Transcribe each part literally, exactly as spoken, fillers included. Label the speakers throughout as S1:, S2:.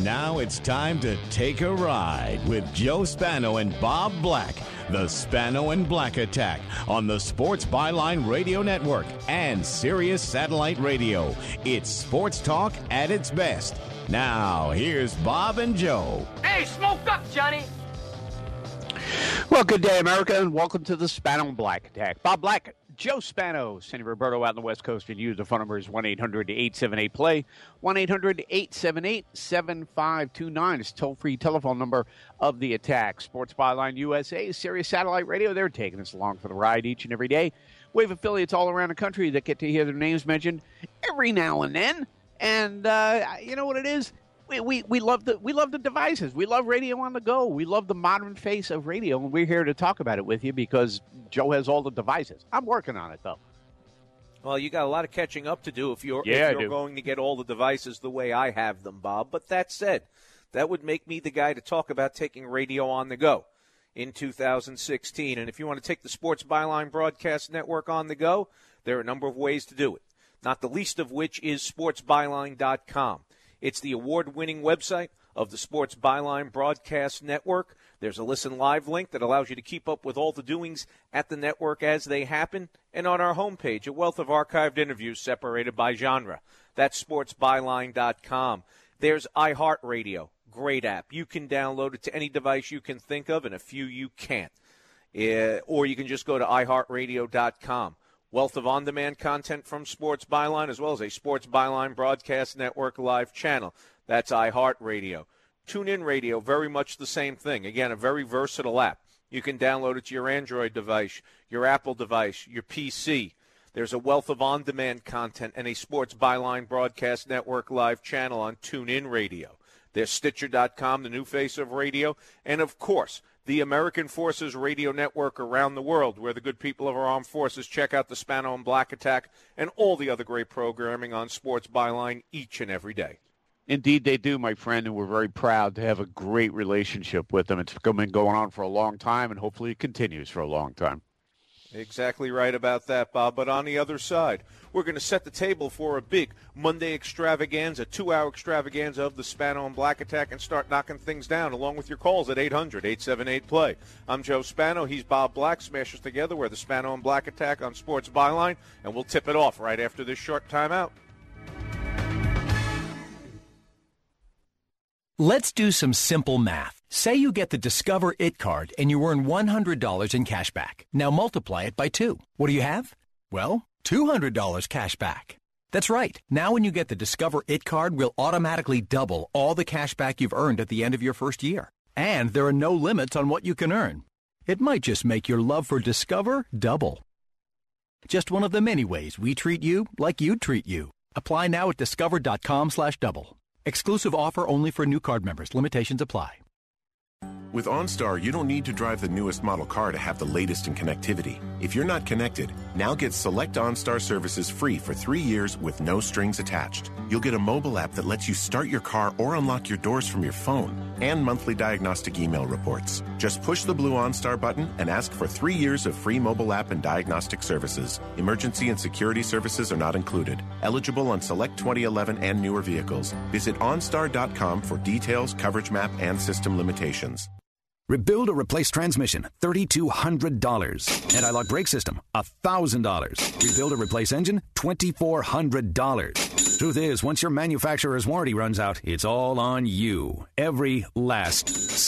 S1: Now it's time to take a ride with Joe Spano and Bob Black. The Spano and Black Attack on the Sports Byline Radio Network and Sirius Satellite Radio. It's sports talk at its best. Now, here's Bob and Joe.
S2: Hey, smoke up, Johnny.
S3: Well, good day, America, and welcome to the Spano and Black Attack. Bob Black, Joe Spano, Sandy Roberto out on the West Coast, and you. The phone number is one eight hundred eight seven eight play, one eight hundred eight seven eight seven five two nine. It's a toll-free telephone number of the attack. Sports Byline U S A, Sirius Satellite Radio, they're taking us along for the ride each and every day. We have affiliates all around the country that get to hear their names mentioned every now and then. And uh, you know what it is? We, we we love the we love the devices. We love radio on the go. We love the modern face of radio, and we're here to talk about it with you because Joe has all the devices. I'm working on it, though.
S4: Well, you got a lot of catching up to do if you're,
S3: yeah,
S4: if you're going to get all the devices the way I have them, Bob. But that said, that would make me the guy to talk about taking radio on the go in two thousand sixteen. And if you want to take the Sports Byline Broadcast Network on the go, there are a number of ways to do it, not the least of which is sports byline dot com. It's the award-winning website of the Sports Byline Broadcast Network. There's a Listen Live link that allows you to keep up with all the doings at the network as they happen. And on our homepage, a wealth of archived interviews separated by genre. That's sports byline dot com. There's iHeartRadio, great app. You can download it to any device you can think of, and a few you can't. Uh, or you can just go to i heart radio dot com. Wealth of on-demand content from Sports Byline, as well as a Sports Byline Broadcast Network live channel. That's iHeartRadio. TuneIn Radio, very much the same thing. Again, a very versatile app. You can download it to your Android device, your Apple device, your P C. There's a wealth of on-demand content and a Sports Byline Broadcast Network live channel on TuneIn Radio. There's Stitcher dot com, the new face of radio. And, of course, the American Forces Radio Network around the world, where the good people of our armed forces check out the Spano and Black Attack and all the other great programming on Sports Byline each and every day.
S3: Indeed, they do, my friend, and we're very proud to have a great relationship with them. It's been going on for a long time, and hopefully it continues for a long time.
S4: Exactly right about that, Bob. But on the other side, we're going to set the table for a big Monday extravaganza, two-hour extravaganza of the Spano and Black Attack, and start knocking things down along with your calls at eight hundred eight seven eight play. I'm Joe Spano. He's Bob Black. Smash us together. We're the Spano and Black Attack on Sports Byline, and we'll tip it off right after this short timeout.
S5: Let's do some simple math. Say you get the Discover It card and you earn one hundred dollars in cash back. Now multiply it by two. What do you have? Well, two hundred dollars cash back. That's right. Now when you get the Discover It card, we'll automatically double all the cash back you've earned at the end of your first year. And there are no limits on what you can earn. It might just make your love for Discover double. Just one of the many ways we treat you like you'd treat you. Apply now at discover dot com slash double. Exclusive offer only for new card members. Limitations apply.
S6: With OnStar, you don't need to drive the newest model car to have the latest in connectivity. If you're not connected, now get select OnStar services free for three years with no strings attached. You'll get a mobile app that lets you start your car or unlock your doors from your phone, and monthly diagnostic email reports. Just push the blue OnStar button and ask for three years of free mobile app and diagnostic services. Emergency and security services are not included. Eligible on select twenty eleven and newer vehicles. Visit OnStar dot com for details, coverage map, and system limitations.
S7: Rebuild or replace transmission, three thousand two hundred dollars. Anti-lock brake system, one thousand dollars. Rebuild or replace engine, two thousand four hundred dollars. Truth is, once your manufacturer's warranty runs out, it's all on you. Every last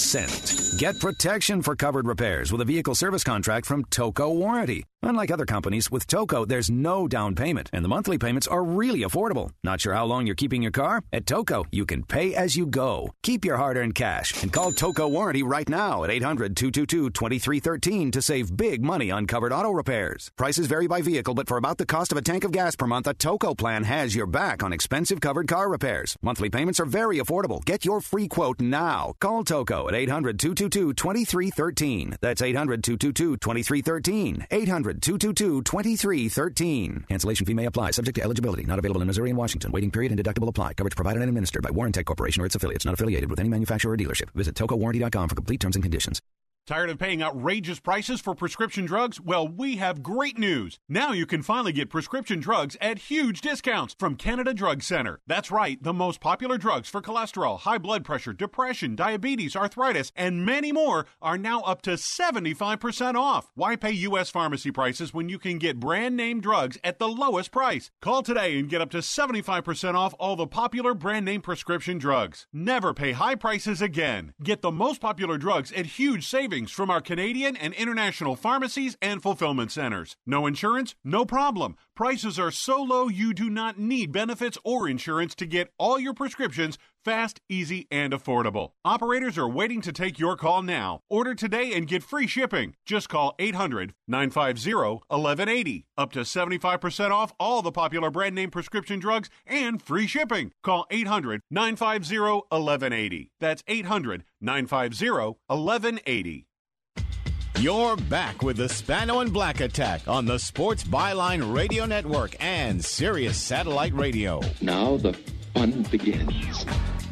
S7: cent. Get protection for covered repairs with a vehicle service contract from Toco Warranty. Unlike other companies, with Toco, there's no down payment, and the monthly payments are really affordable. Not sure how long you're keeping your car? At Toco, you can pay as you go. Keep your hard-earned cash and call Toco Warranty right now at eight hundred two two two two three one three to save big money on covered auto repairs. Prices vary by vehicle, but for about the cost of a tank of gas per month, a Toco plan has your back on expensive covered car repairs. Monthly payments are very affordable. Get your free quote now. Call Toco at eight hundred two two two two three one three. That's eight hundred two two two two three one three. eight hundred two two two two three one three. Cancellation fee may apply. Subject to eligibility. Not available in Missouri and Washington. Waiting period and deductible apply. Coverage provided and administered by Warrantech Corporation or its affiliates. Not affiliated with any manufacturer or dealership. Visit toco warranty dot com for complete terms and conditions.
S2: Tired of paying outrageous prices for prescription drugs? Well, we have great news. Now you can finally get prescription drugs at huge discounts from Canada Drug Center. That's right, the most popular drugs for cholesterol, high blood pressure, depression, diabetes, arthritis, and many more are now up to seventy-five percent off. Why pay U S pharmacy prices when you can get brand name drugs at the lowest price? Call today and get up to seventy-five percent off all the popular brand name prescription drugs. Never pay high prices again. Get the most popular drugs at huge savings from our Canadian and international pharmacies and fulfillment centers. No insurance? No problem. Prices are so low you do not need benefits or insurance to get all your prescriptions fast, easy, and affordable. Operators are waiting to take your call now. Order today and get free shipping. Just call eight hundred, nine five zero, one one eight zero. Up to seventy-five percent off all the popular brand name prescription drugs and free shipping. Call eight hundred, nine five zero, one one eight zero. That's eight hundred, nine five zero, one one eight zero.
S1: You're back with the Spano and Black Attack on the Sports Byline Radio Network and Sirius Satellite Radio.
S8: Now the fun begins.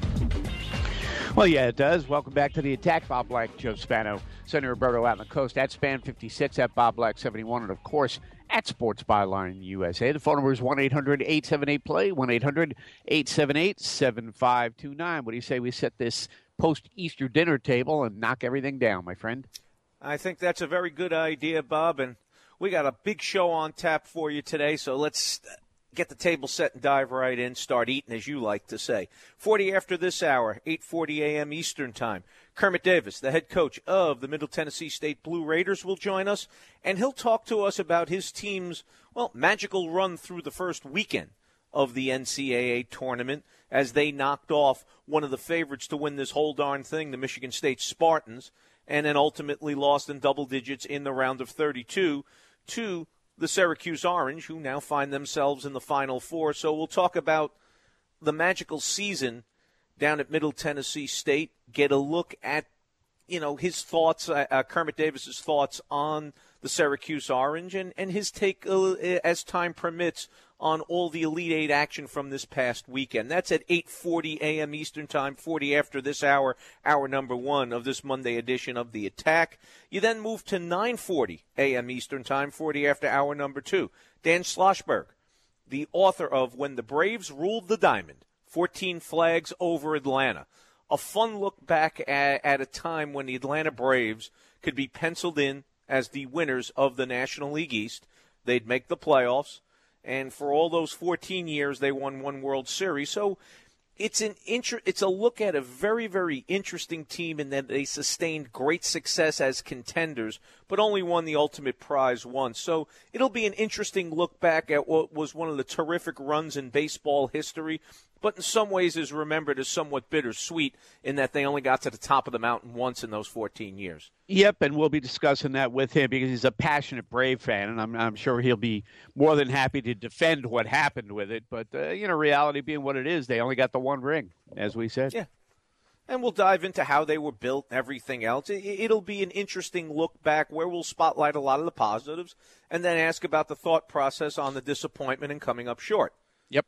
S3: Well, yeah, it does. Welcome back to the Attack. Bob Black, Joe Spano, Sonny Roberto out on the coast, at Span fifty-six, at Bob Black seventy-one, and, of course, at Sports Byline U S A. The phone number is one eight hundred, eight seven eight, play, one eight hundred, eight seven eight, seven five two nine. What do you say we set this post-Easter dinner table and knock everything down, my friend?
S4: I think that's a very good idea, Bob, and we got a big show on tap for you today, so let's get the table set and dive right in, start eating, as you like to say. forty after this hour, eight forty a.m. Eastern Time. Kermit Davis, the head coach of the Middle Tennessee State Blue Raiders, will join us, and he'll talk to us about his team's, well, magical run through the first weekend of the N C double A tournament as they knocked off one of the favorites to win this whole darn thing, the Michigan State Spartans, and then ultimately lost in double digits in the round of thirty-two to the Syracuse Orange, who now find themselves in the Final Four. So we'll talk about the magical season down at Middle Tennessee State, get a look at, you know, his thoughts, uh, uh, Kermit Davis's thoughts on the Syracuse Orange, and, and his take, uh, as time permits, on all the Elite Eight action from this past weekend. That's at eight forty a.m. Eastern Time, forty after this hour, hour number one of this Monday edition of The Attack. You then move to nine forty a.m. Eastern Time, forty after hour number two. Dan Schlossberg, the author of When the Braves Ruled the Diamond, fourteen Flags Over Atlanta. A fun look back at, at a time when the Atlanta Braves could be penciled in as the winners of the National League East. They'd make the playoffs. And for all those fourteen years, they won one World Series. So it's an inter- it's a look at a very, very interesting team in that they sustained great success as contenders, but only won the ultimate prize once. So it'll be an interesting look back at what was one of the terrific runs in baseball history, but in some ways is remembered as somewhat bittersweet in that they only got to the top of the mountain once in those fourteen years.
S3: Yep, and we'll be discussing that with him because he's a passionate Brave fan, and I'm, I'm sure he'll be more than happy to defend what happened with it. But, uh, you know, reality being what it is, they only got the one ring, as we said.
S4: Yeah. And we'll dive into how they were built and everything else. It'll be an interesting look back where we'll spotlight a lot of the positives and then ask about the thought process on the disappointment and coming up short.
S3: Yep.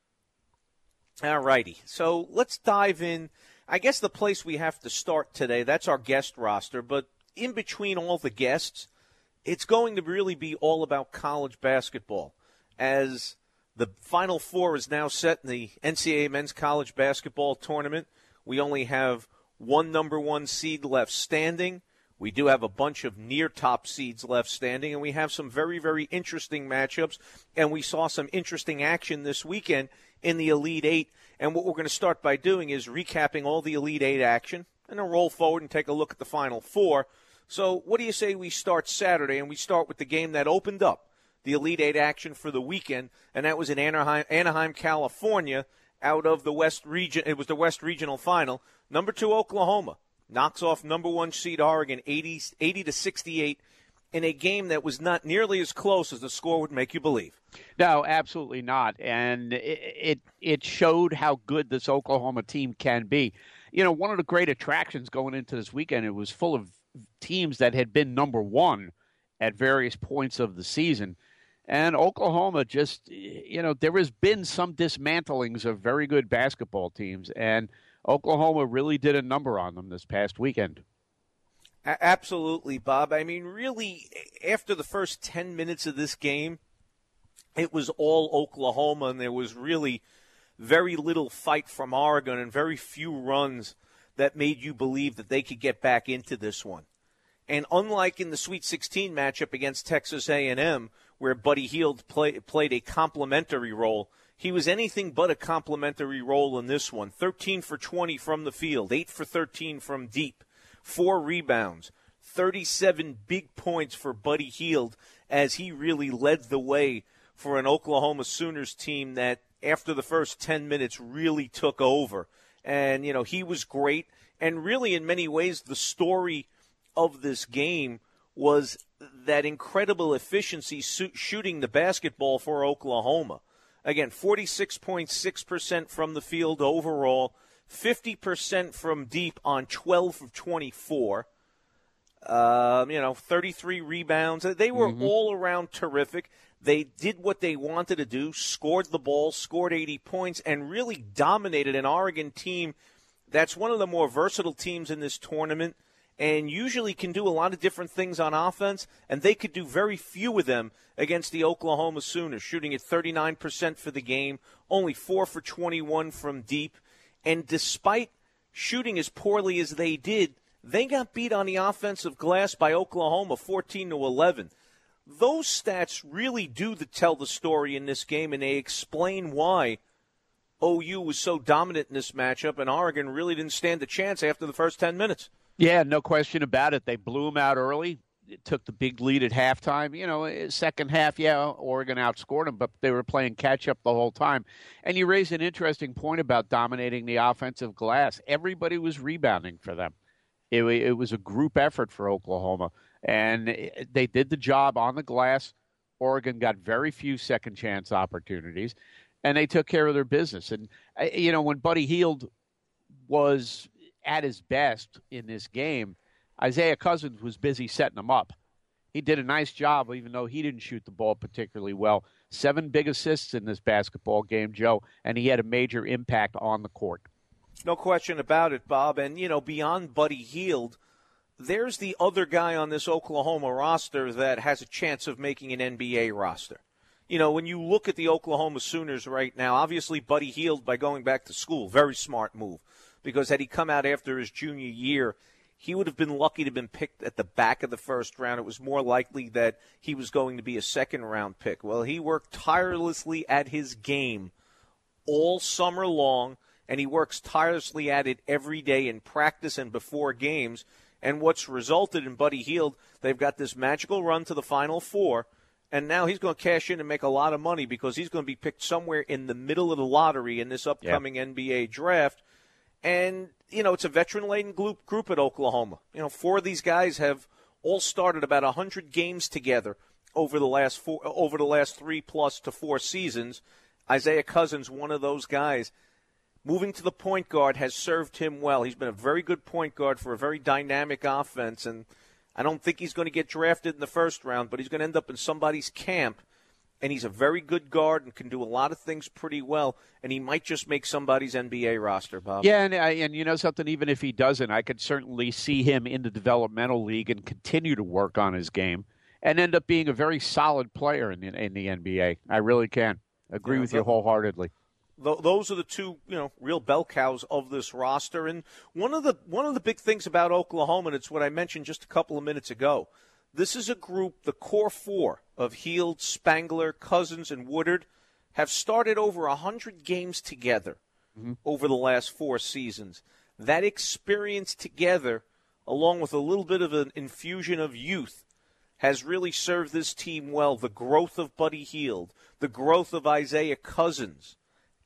S4: All righty. So let's dive in. I guess the place we have to start today, that's our guest roster. But in between all the guests, it's going to really be all about college basketball as the Final Four is now set in the N C double A Men's College Basketball Tournament. We only have one number one seed left standing. We do have a bunch of near top seeds left standing, and we have some very, very interesting matchups. And we saw some interesting action this weekend in the Elite Eight. And what we're going to start by doing is recapping all the Elite Eight action and then roll forward and take a look at the Final Four. So what do you say we start Saturday, and we start with the game that opened up the Elite Eight action for the weekend, and that was in Anaheim, Anaheim, California, out of the West region. It was the West Regional Final. Number two, Oklahoma knocks off number one seed Oregon eighty, eighty to sixty-eight in a game that was not nearly as close as the score would make you believe.
S3: No, absolutely not. And it, it it showed how good this Oklahoma team can be. You know, one of the great attractions going into this weekend, it was full of teams that had been number one at various points of the season. And Oklahoma just, you know, there has been some dismantlings of very good basketball teams, and Oklahoma really did a number on them this past weekend.
S4: A- absolutely, Bob. I mean, really, after the first ten minutes of this game, it was all Oklahoma, and there was really very little fight from Oregon and very few runs that made you believe that they could get back into this one. And unlike in the Sweet sixteen matchup against Texas A and M, where Buddy Hield play, played a complimentary role, he was anything but a complimentary role in this one. thirteen for twenty from the field, eight for thirteen from deep, four rebounds, thirty-seven big points for Buddy Hield as he really led the way for an Oklahoma Sooners team that after the first ten minutes really took over. And, you know, he was great. And really, in many ways, the story of this game was that incredible efficiency shooting the basketball for Oklahoma. Again, forty-six point six percent from the field overall, fifty percent from deep on twelve of twenty-four. Um, you know, thirty-three rebounds. They were mm-hmm. all around terrific. They did what they wanted to do, scored the ball, scored eighty points, and really dominated an Oregon team that's one of the more versatile teams in this tournament and usually can do a lot of different things on offense, and they could do very few of them against the Oklahoma Sooners, shooting at thirty-nine percent for the game, only four for twenty-one from deep. And despite shooting as poorly as they did, they got beat on the offensive glass by Oklahoma fourteen to eleven. Those stats really do tell the story in this game, and they explain why O U was so dominant in this matchup, and Oregon really didn't stand a chance after the first ten minutes.
S3: Yeah, no question about it. They blew them out early. It took the big lead at halftime. You know, second half, yeah, Oregon outscored them, but they were playing catch-up the whole time. And you raised an interesting point about dominating the offensive glass. Everybody was rebounding for them. It, it was a group effort for Oklahoma, and they did the job on the glass. Oregon got very few second-chance opportunities, and they took care of their business. And, you know, when Buddy Hield was at his best in this game, Isaiah Cousins was busy setting him up. He did a nice job, even though he didn't shoot the ball particularly well. Seven big assists in this basketball game, Joe, and he had a major impact on the court.
S4: No question about it, Bob. And, you know, beyond Buddy Hield, there's the other guy on this Oklahoma roster that has a chance of making an N B A roster. You know, when you look at the Oklahoma Sooners right now, obviously Buddy Hield, by going back to school, very smart move. Because had he come out after his junior year, he would have been lucky to have been picked at the back of the first round. It was more likely that he was going to be a second-round pick. Well, he worked tirelessly at his game all summer long, and he works tirelessly at it every day in practice and before games. And what's resulted in Buddy Hield, they've got this magical run to the Final Four, and now he's going to cash in and make a lot of money because he's going to be picked somewhere in the middle of the lottery in this upcoming yeah. N B A draft. And, you know, it's a veteran-laden group, group at Oklahoma. You know, four of these guys have all started about one hundred games together over the last four, over the last three plus to four seasons. Isaiah Cousins, one of those guys. Moving to the point guard has served him well. He's been a very good point guard for a very dynamic offense, and I don't think he's going to get drafted in the first round, but he's going to end up in somebody's camp. And he's a very good guard and can do a lot of things pretty well. And he might just make somebody's N B A roster, Bob.
S3: Yeah, and, and you know something, even if he doesn't, I could certainly see him in the developmental league and continue to work on his game and end up being a very solid player in the, in the N B A. I really can. Agree yeah, with you wholeheartedly.
S4: Th- those are the two, you know, real bell cows of this roster. And one of the one of the big things about Oklahoma, and it's what I mentioned just a couple of minutes ago, this is a group, the core four of Hield, Spangler, Cousins, and Woodard, have started over one hundred games together mm-hmm. over the last four seasons. That experience together, along with a little bit of an infusion of youth, has really served this team well. The growth of Buddy Hield, the growth of Isaiah Cousins,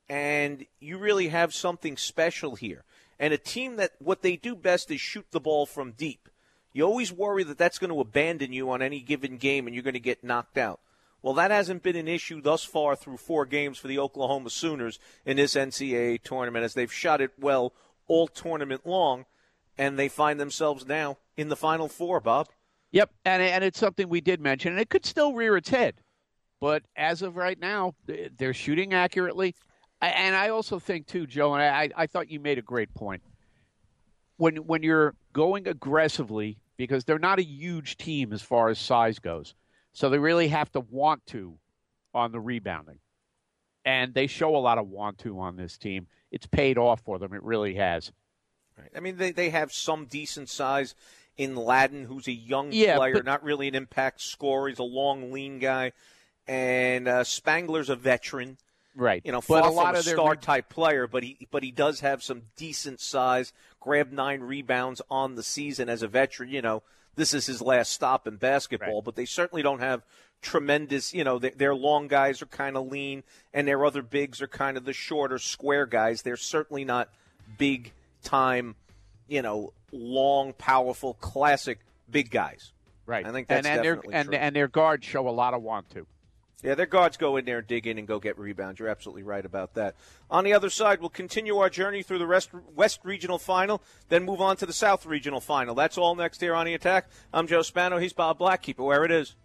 S4: and you really have something special here. And a team that what they do best is shoot the ball from deep. You always worry that that's going to abandon you on any given game and you're going to get knocked out. Well, that hasn't been an issue thus far through four games for the Oklahoma Sooners in this N C double A tournament, as they've shot it well all tournament long, and they find themselves now in the Final Four, Bob.
S3: Yep, and, and it's something we did mention, and it could still rear its head. But as of right now, they're shooting accurately. And I also think, too, Joe, and I, I thought you made a great point. When when you're going aggressively because they're not a huge team as far as size goes. So they really have to want to on the rebounding. And they show a lot of want to on this team. It's paid off for them. It really has.
S4: Right. I mean, they, they have some decent size in Ladden, who's a young
S3: yeah,
S4: player,
S3: but,
S4: not really an impact scorer. He's a long, lean guy. And uh, Spangler's a veteran.
S3: Right.
S4: You know,
S3: but
S4: far
S3: a lot
S4: from a
S3: of their
S4: star-type player, but he but he does have some decent size, grabbed nine rebounds on the season as a veteran. You know, this is his last stop in basketball,
S3: right.
S4: but they certainly don't have tremendous, you know, their, their long guys are kind of lean, and their other bigs are kind of the shorter, square guys. They're certainly not big-time, you know, long, powerful, classic big guys.
S3: Right.
S4: I think that's
S3: and, and
S4: definitely
S3: their,
S4: true.
S3: And, and their guards show a lot of want to.
S4: Yeah, their guards go in there and dig in and go get rebounds. You're absolutely right about that. On the other side, we'll continue our journey through the West, West Regional Final, then move on to the South Regional Final. That's all next here on The Attack. I'm Joe Spano. He's Bob Black. Keep it where it is.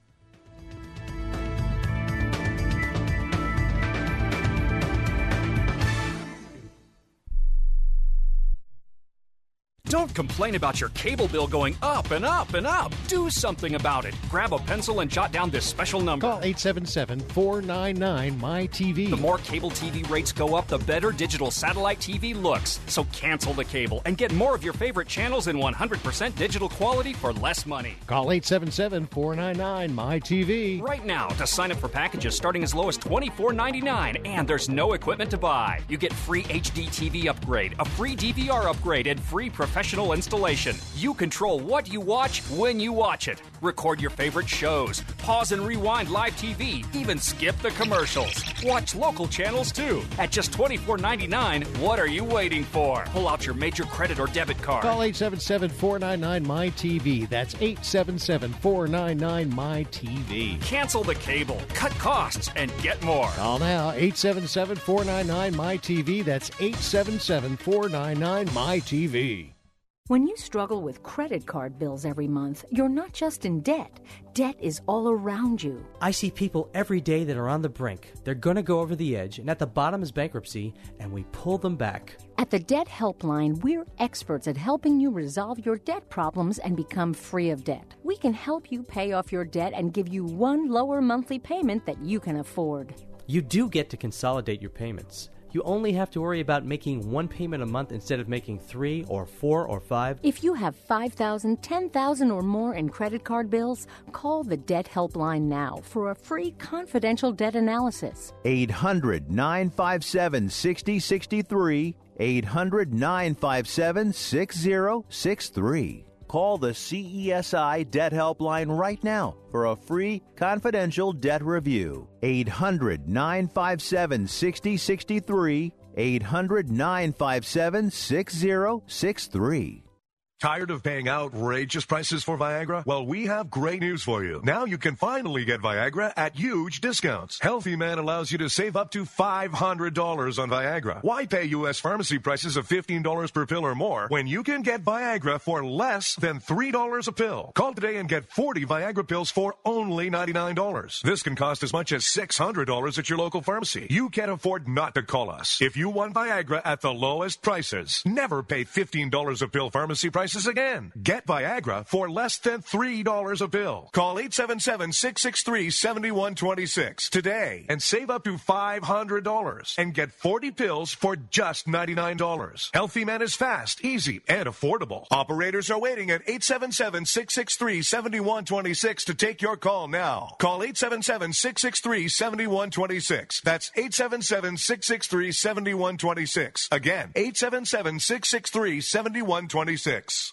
S9: Don't complain about your cable bill going up and up and up. Do something about it. Grab a pencil and jot down this special number.
S10: Call eight seven seven, four nine nine, M Y T V.
S9: The more cable T V rates go up, the better digital satellite T V looks. So cancel the cable and get more of your favorite channels in one hundred percent digital quality for less money.
S10: Call eight seven seven, four nine nine, M Y T V.
S9: Right now to sign up for packages starting as low as twenty-four ninety-nine, and there's no equipment to buy. You get free H D T V upgrade, a free D V R upgrade, and free professional installation. You control what you watch when you watch it. Record your favorite shows, pause and rewind live T V, even skip the commercials. Watch local channels too. At just twenty-four ninety-nine, what are you waiting for? Pull out your major credit or debit card.
S10: Call eight seven seven, four nine nine, M Y T V. That's eight seven seven, four nine nine, M Y T V.
S9: Cancel the cable, cut costs, and get more.
S10: Call now, eight seven seven, four nine nine, M Y T V. That's eight seven seven, four nine nine, M Y T V.
S11: When you struggle with credit card bills every month, you're not just in debt. Debt is all around you.
S12: I see people every day that are on the brink. They're going to go over the edge, and at the bottom is bankruptcy, and we pull them back.
S11: At the Debt Helpline, we're experts at helping you resolve your debt problems and become free of debt. We can help you pay off your debt and give you one lower monthly payment that you can afford.
S12: You do get to consolidate your payments. You only have to worry about making one payment a month instead of making three or four or five.
S11: If you have five thousand dollars, ten thousand dollars or more in credit card bills, call the Debt Helpline now for a free confidential debt analysis.
S13: eight hundred, nine five seven, six zero six three. eight hundred, nine five seven, six zero six three. Call the C E S I Debt Helpline right now for a free confidential debt review. eight hundred, nine five seven, six zero six three. eight hundred, nine five seven, six zero six three.
S14: Tired of paying outrageous prices for Viagra? Well, we have great news for you. Now you can finally get Viagra at huge discounts. Healthy Man allows you to save up to five hundred dollars on Viagra. Why pay U S pharmacy prices of fifteen dollars per pill or more when you can get Viagra for less than three dollars a pill? Call today and get forty Viagra pills for only ninety-nine dollars. This can cost as much as six hundred dollars at your local pharmacy. You can't afford not to call us. If you want Viagra at the lowest prices, never pay fifteen dollars a pill pharmacy prices again. Get Viagra for less than three dollars a pill. Call eight seven seven, six six three, seven one two six today and save up to five hundred dollars and get forty pills for just ninety-nine dollars. Healthy Man is fast, easy, and affordable. Operators are waiting at eight seven seven, six six three, seven one two six to take your call now. Call eight seven seven, six six three, seven one two six. That's eight seven seven, six six three, seven one two six. Again, eight seven seven, six six three, seven one two six.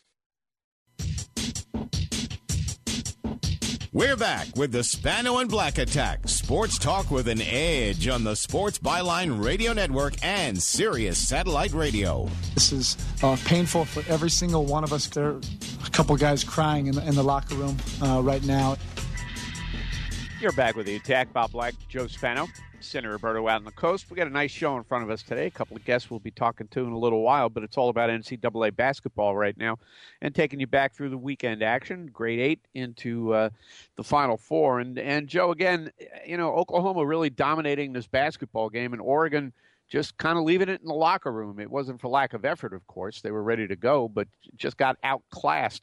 S1: We're back with the Spano and Black Attack. Sports talk with an edge on the Sports Byline Radio Network and Sirius Satellite Radio.
S15: This is uh, painful for every single one of us. There are a couple guys crying in the, in the locker room uh, right now.
S3: You're back with the Attack. Bob Black, Joe Spano, Senator Roberto out on the coast. We got a nice show in front of us today. A couple of guests we'll be talking to in a little while, but it's all about N C double A basketball right now and taking you back through the weekend action, grade eight into uh, the Final Four. And, and Joe, again, you know, Oklahoma really dominating this basketball game, and Oregon just kind of leaving it in the locker room. It wasn't for lack of effort, of course. They were ready to go, but just got outclassed by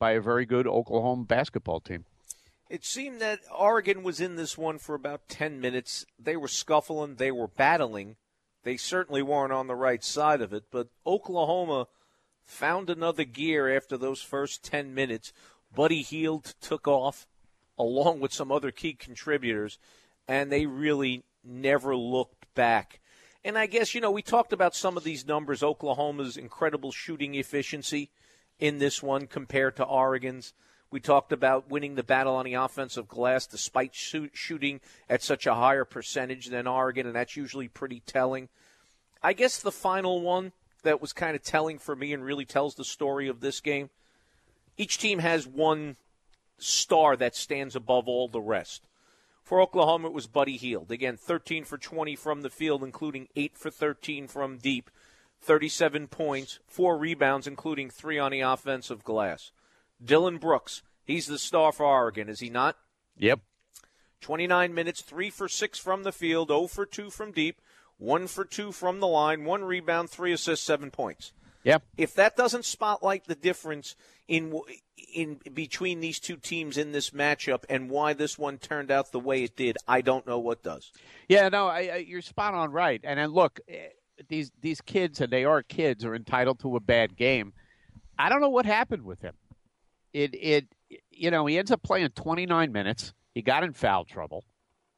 S3: by a very good Oklahoma basketball team.
S4: It seemed that Oregon was in this one for about ten minutes. They were scuffling. They were battling. They certainly weren't on the right side of it. But Oklahoma found another gear after those first ten minutes. Buddy Hield took off along with some other key contributors, and they really never looked back. And I guess, you know, we talked about some of these numbers, Oklahoma's incredible shooting efficiency in this one compared to Oregon's. We talked about winning the battle on the offensive glass despite shoot, shooting at such a higher percentage than Oregon, and that's usually pretty telling. I guess the final one that was kind of telling for me and really tells the story of this game, each team has one star that stands above all the rest. For Oklahoma, it was Buddy Hield. Again, thirteen for twenty from the field, including eight for thirteen from deep, thirty-seven points, four rebounds, including three on the offensive glass. Dylan Brooks, he's the star for Oregon, is he not?
S3: Yep.
S4: twenty-nine minutes, three for six from the field, zero for two from deep, one for two from the line, one rebound, three assists, seven points.
S3: Yep.
S4: If that doesn't spotlight the difference in in between these two teams in this matchup and why this one turned out the way it did, I don't know what does.
S3: Yeah, no, I, I, you're spot on right. And then look, these these kids, and they are kids, are entitled to a bad game. I don't know what happened with him. It, it, you know, he ends up playing twenty-nine minutes. He got in foul trouble,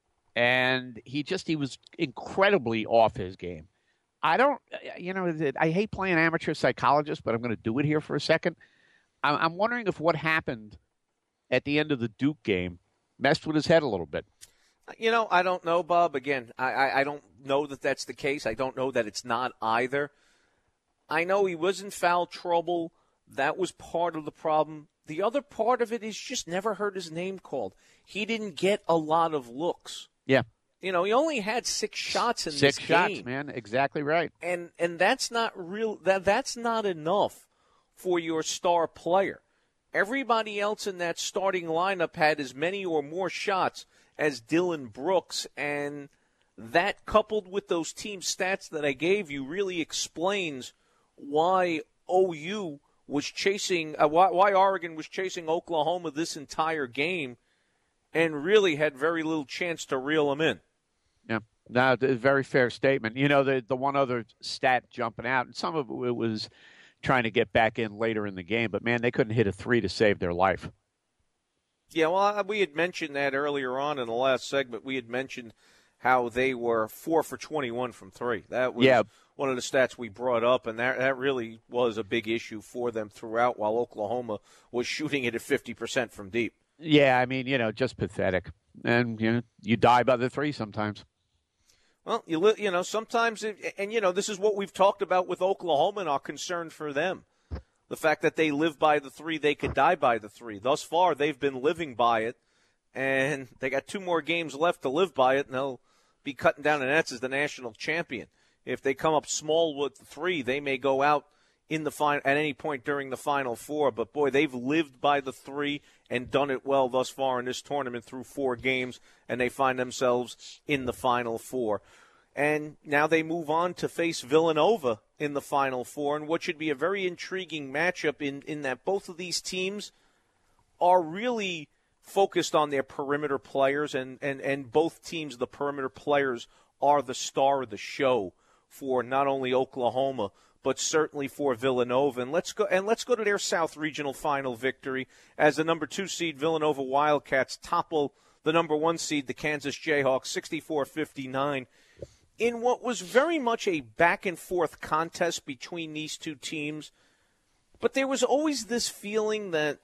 S3: and he just he was incredibly off his game. I don't, you know, I hate playing amateur psychologist, but I'm going to do it here for a second. I'm wondering if what happened at the end of the Duke game messed with his head a little bit.
S4: You know, I don't know, Bob. Again, I, I, I don't know that that's the case. I don't know that it's not either. I know he was in foul trouble. That was part of the problem. The other part of it is just never heard his name called. He didn't get a lot of looks.
S3: Yeah.
S4: You know, he only had six shots in
S3: six
S4: this
S3: shots,
S4: game.
S3: Six shots, man. Exactly right.
S4: And and that's not real. That that's not enough for your star player. Everybody else in that starting lineup had as many or more shots as Dylan Brooks, and that coupled with those team stats that I gave you really explains why O U was chasing, uh, why, why Oregon was chasing Oklahoma this entire game and really had very little chance to reel them in.
S3: Yeah, no, very fair statement. You know, the the one other stat jumping out, and some of it was trying to get back in later in the game, but, man, they couldn't hit a three to save their life.
S4: Yeah, well, we had mentioned that earlier on in the last segment. We had mentioned how they were four for twenty-one from three. That was
S3: yeah.
S4: one of the stats we brought up, and that, that really was a big issue for them throughout, while Oklahoma was shooting it at fifty percent from deep.
S3: Yeah, I mean, you know, just pathetic. And, you know, you die by the three sometimes.
S4: Well, you you know, sometimes, it, and, you know, this is what we've talked about with Oklahoma and our concern for them. The fact that they live by the three, they could die by the three. Thus far, they've been living by it, and they got two more games left to live by it, and they'll be cutting down the nets as the national champion. If they come up small with the three, they may go out in the final at any point during the Final Four. But, boy, they've lived by the three and done it well thus far in this tournament through four games, and they find themselves in the Final Four. And now they move on to face Villanova in the Final Four, and what should be a very intriguing matchup in, in that both of these teams are really focused on their perimeter players, and, and, and both teams, the perimeter players, are the star of the show for not only Oklahoma, but certainly for Villanova. And let's go and let's go to their South Regional Final victory as the number two seed Villanova Wildcats topple the number one seed, the Kansas Jayhawks, sixty-four fifty-nine. In what was very much a back-and-forth contest between these two teams, but there was always this feeling that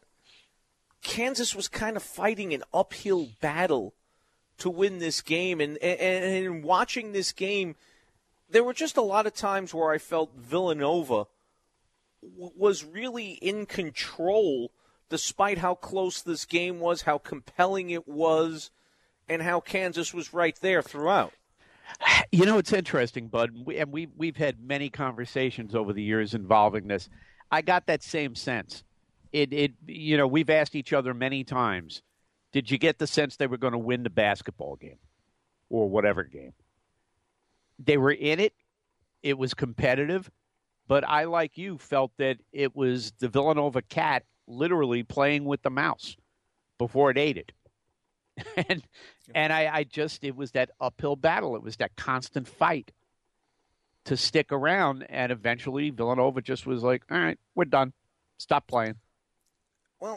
S4: Kansas was kind of fighting an uphill battle to win this game. And, and, and in watching this game, there were just a lot of times where I felt Villanova w- was really in control, despite how close this game was, how compelling it was, and how Kansas was right there throughout.
S3: You know, it's interesting, Bud, we, and we, we've had many conversations over the years involving this. I got that same sense. It, it, you know, we've asked each other many times, did you get the sense they were going to win the basketball game or whatever game? They were in it. It was competitive. But I, like you, felt that it was the Villanova Cat literally playing with the mouse before it ate it. and and I, I just, it was that uphill battle. It was that constant fight to stick around. And eventually Villanova just was like, all right, we're done. Stop playing.
S4: Well,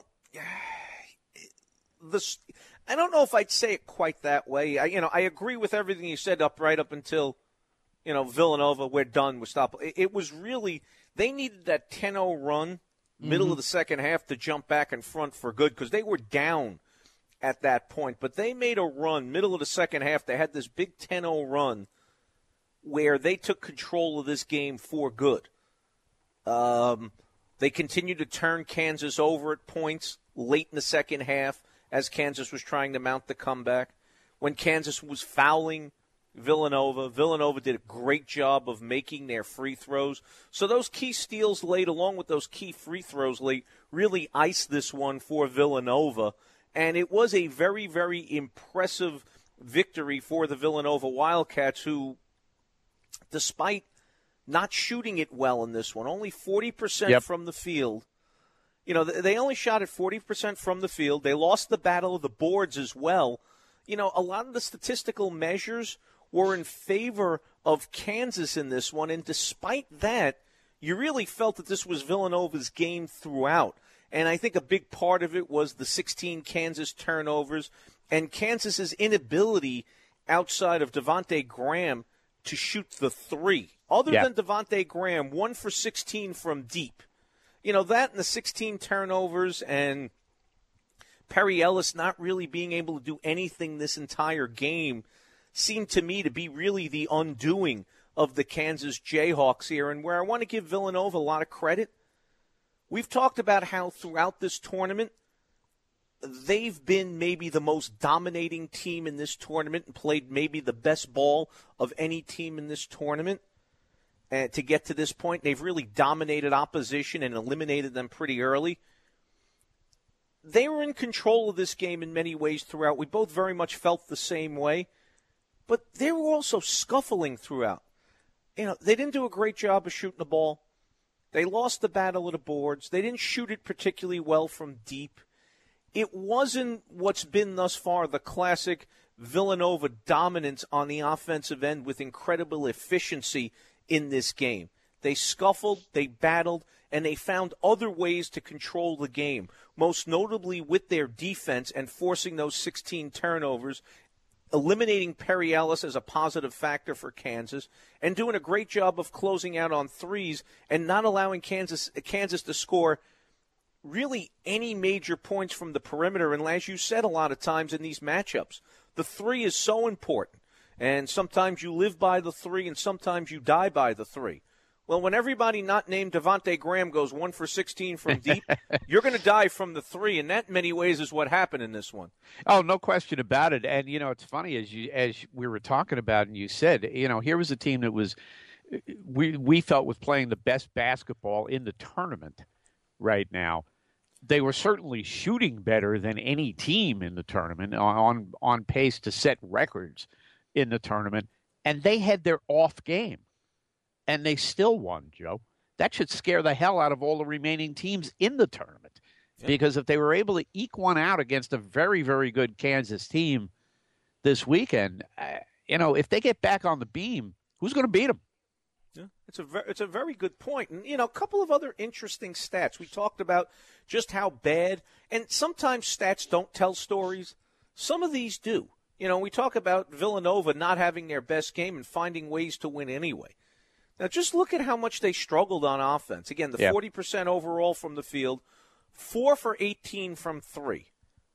S4: this, I don't know if I'd say it quite that way. I, you know, I agree with everything you said up right up until, you know, Villanova, we're done, we stop. It, it was really, they needed that ten oh run, middle
S3: Mm-hmm.
S4: of the second half, to jump back in front for good, because they were down at that point. But they made a run, middle of the second half. They had this big ten oh run where they took control of this game for good. Um, they continued to turn Kansas over at points late in the second half as Kansas was trying to mount the comeback. When Kansas was fouling Villanova, Villanova did a great job of making their free throws. So those key steals late, along with those key free throws late, really iced this one for Villanova. And it was a very, very impressive victory for the Villanova Wildcats, who, despite not shooting it well in this one, only forty percent
S3: Yep.
S4: from the field. You know, they only shot at forty percent from the field. They lost the battle of the boards as well. You know, a lot of the statistical measures were in favor of Kansas in this one, and despite that, you really felt that this was Villanova's game throughout. And I think a big part of it was the sixteen Kansas turnovers and Kansas's inability outside of Devontae Graham to shoot the three. Other
S3: Yeah.
S4: than Devontae Graham, one for sixteen from deep. You know, that and the sixteen turnovers and Perry Ellis not really being able to do anything this entire game seemed to me to be really the undoing of the Kansas Jayhawks here. And where I want to give Villanova a lot of credit, we've talked about how throughout this tournament, they've been maybe the most dominating team in this tournament and played maybe the best ball of any team in this tournament. And to get to this point, they've really dominated opposition and eliminated them pretty early. They were in control of this game in many ways throughout. We both very much felt the same way. But they were also scuffling throughout. You know, they didn't do a great job of shooting the ball. They lost the battle of the boards. They didn't shoot it particularly well from deep. It wasn't what's been thus far the classic Villanova dominance on the offensive end with incredible efficiency in this game. They scuffled, they battled, and they found other ways to control the game, most notably with their defense and forcing those sixteen turnovers, eliminating Perry Ellis as a positive factor for Kansas, and doing a great job of closing out on threes and not allowing Kansas Kansas to score really any major points from the perimeter. And as you said a lot of times in these matchups, the three is so important. And sometimes you live by the three and sometimes you die by the three. Well, when everybody not named Devontae Graham goes one for sixteen from deep, you're going to die from the three, and that in many ways is what happened in this one.
S3: Oh, no question about it. And, you know, it's funny, as you as we were talking about and you said, you know, here was a team that was, we, we felt was playing the best basketball in the tournament right now. They were certainly shooting better than any team in the tournament, on on pace to set records in the tournament, and they had their off game. And they still won, Joe. That should scare the hell out of all the remaining teams in the tournament. Yeah. Because if they were able to eke one out against a very, very good Kansas team this weekend, uh, you know, if they get back on the beam, who's going to beat them?
S4: Yeah, it's a very, it's a very good point. And, you know, a couple of other interesting stats. We talked about just how bad, and sometimes stats don't tell stories. Some of these do. You know, we talk about Villanova not having their best game and finding ways to win anyway. Now, just look at how much they struggled on offense. Again, the yeah. forty percent overall from the field, four for eighteen from three.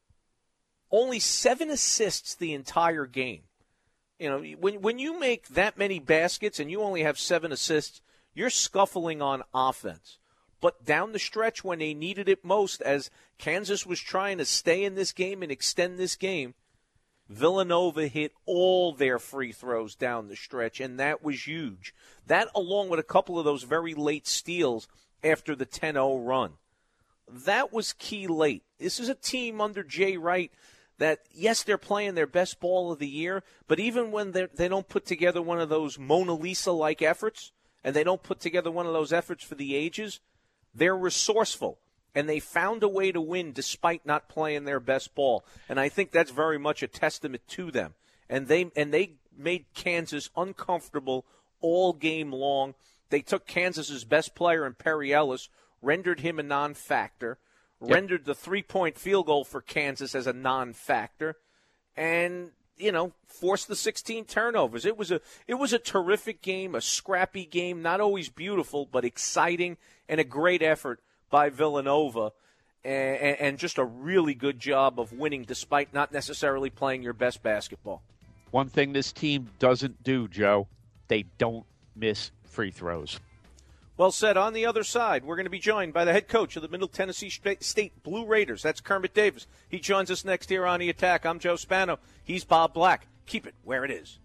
S4: Only seven assists the entire game. You know, when when you make that many baskets and you only have seven assists, you're scuffling on offense. But down the stretch when they needed it most, as Kansas was trying to stay in this game and extend this game, Villanova hit all their free throws down the stretch, and that was huge. That, along with a couple of those very late steals after the ten oh run. That was key late. This is a team under Jay Wright that, yes, they're playing their best ball of the year, but even when they don't put together one of those Mona Lisa-like efforts, and they don't put together one of those efforts for the ages, they're resourceful. and they found a way to win despite not playing their best ball. And I think that's very much a testament to them. And they and they made Kansas uncomfortable all game long. They took Kansas's best player in Perry Ellis, rendered him a non-factor, yep. rendered the three-point field goal for Kansas as a non-factor, and, you know, forced the sixteen turnovers. It was a it was a terrific game, a scrappy game, not always beautiful, but exciting, and a great effort by Villanova, and, and just a really good job of winning despite not necessarily playing your best basketball.
S3: One thing this team doesn't do, Joe, they don't miss free throws.
S4: Well said. On the other side, we're going to be joined by the head coach of the Middle Tennessee State Blue Raiders. That's Kermit Davis. He joins us next here on The Attack. I'm Joe Spano. He's Bob Black. Keep it where it is.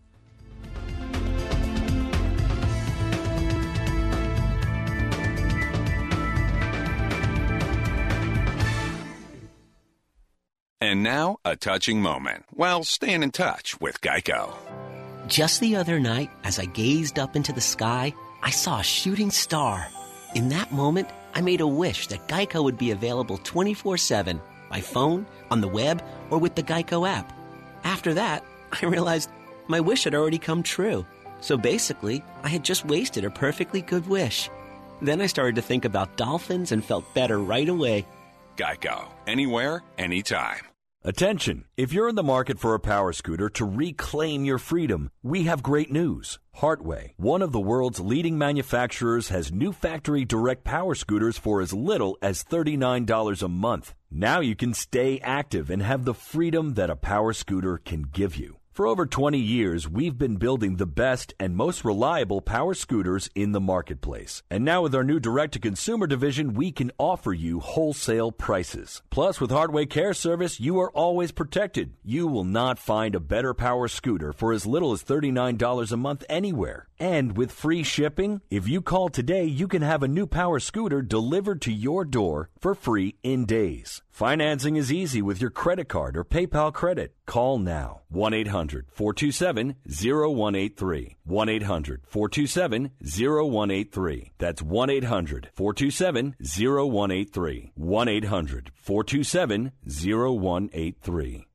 S16: And now, a touching moment while staying in touch with Geico.
S17: Just the other night, as I gazed up into the sky, I saw a shooting star. In that moment, I made a wish that Geico would be available twenty-four seven, by phone, on the web, or with the Geico app. After that, I realized my wish had already come true. So basically, I had just wasted a perfectly good wish. Then I started to think about dolphins and felt better right away.
S16: Geico. Anywhere, anytime.
S18: Attention! If you're in the market for a power scooter to reclaim your freedom, we have great news. Hartway, one of the world's leading manufacturers, has new factory direct power scooters for as little as thirty-nine dollars a month. Now you can stay active and have the freedom that a power scooter can give you. For over twenty years, we've been building the best and most reliable power scooters in the marketplace. And now with our new direct-to-consumer division, we can offer you wholesale prices. Plus, with Hardway Care Service, you are always protected. You will not find a better power scooter for as little as thirty-nine dollars a month anywhere. And with free shipping, if you call today, you can have a new power scooter delivered to your door for free in days. Financing is easy with your credit card or PayPal credit. Call now. one eight hundred four two seven zero one eight three. one eight hundred four two seven zero one eight three. That's one eight hundred four two seven zero one eight three. one eight hundred four two seven zero one eight three.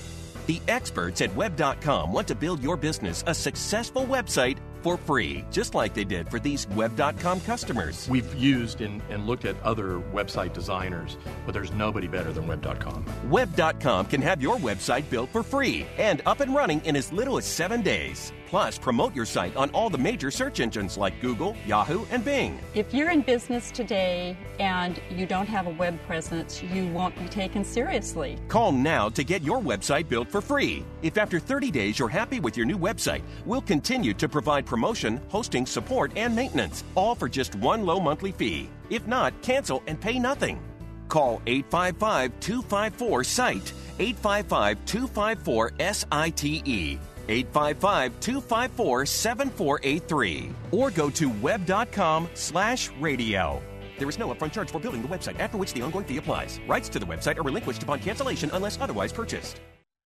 S19: The experts at web dot com want to build your business a successful website for free, just like they did for these web dot com customers.
S20: We've used and, and looked at other website designers, but there's nobody better than web dot com.
S19: web dot com can have your website built for free and up and running in as little as seven days. Plus, promote your site on all the major search engines like Google, Yahoo, and Bing.
S21: If you're in business today and you don't have a web presence, you won't be taken seriously.
S19: Call now to get your website built for free. If after thirty days you're happy with your new website, we'll continue to provide promotion, hosting, support, and maintenance, all for just one low monthly fee. If not, cancel and pay nothing. Call eight five five two five four SITE, eight five five two five four S I T E. eight five five two five four seven four eight three, or go to web dot com slash radio. There is no upfront charge for building the website, after which the ongoing fee applies. Rights to the website are relinquished upon cancellation unless otherwise purchased.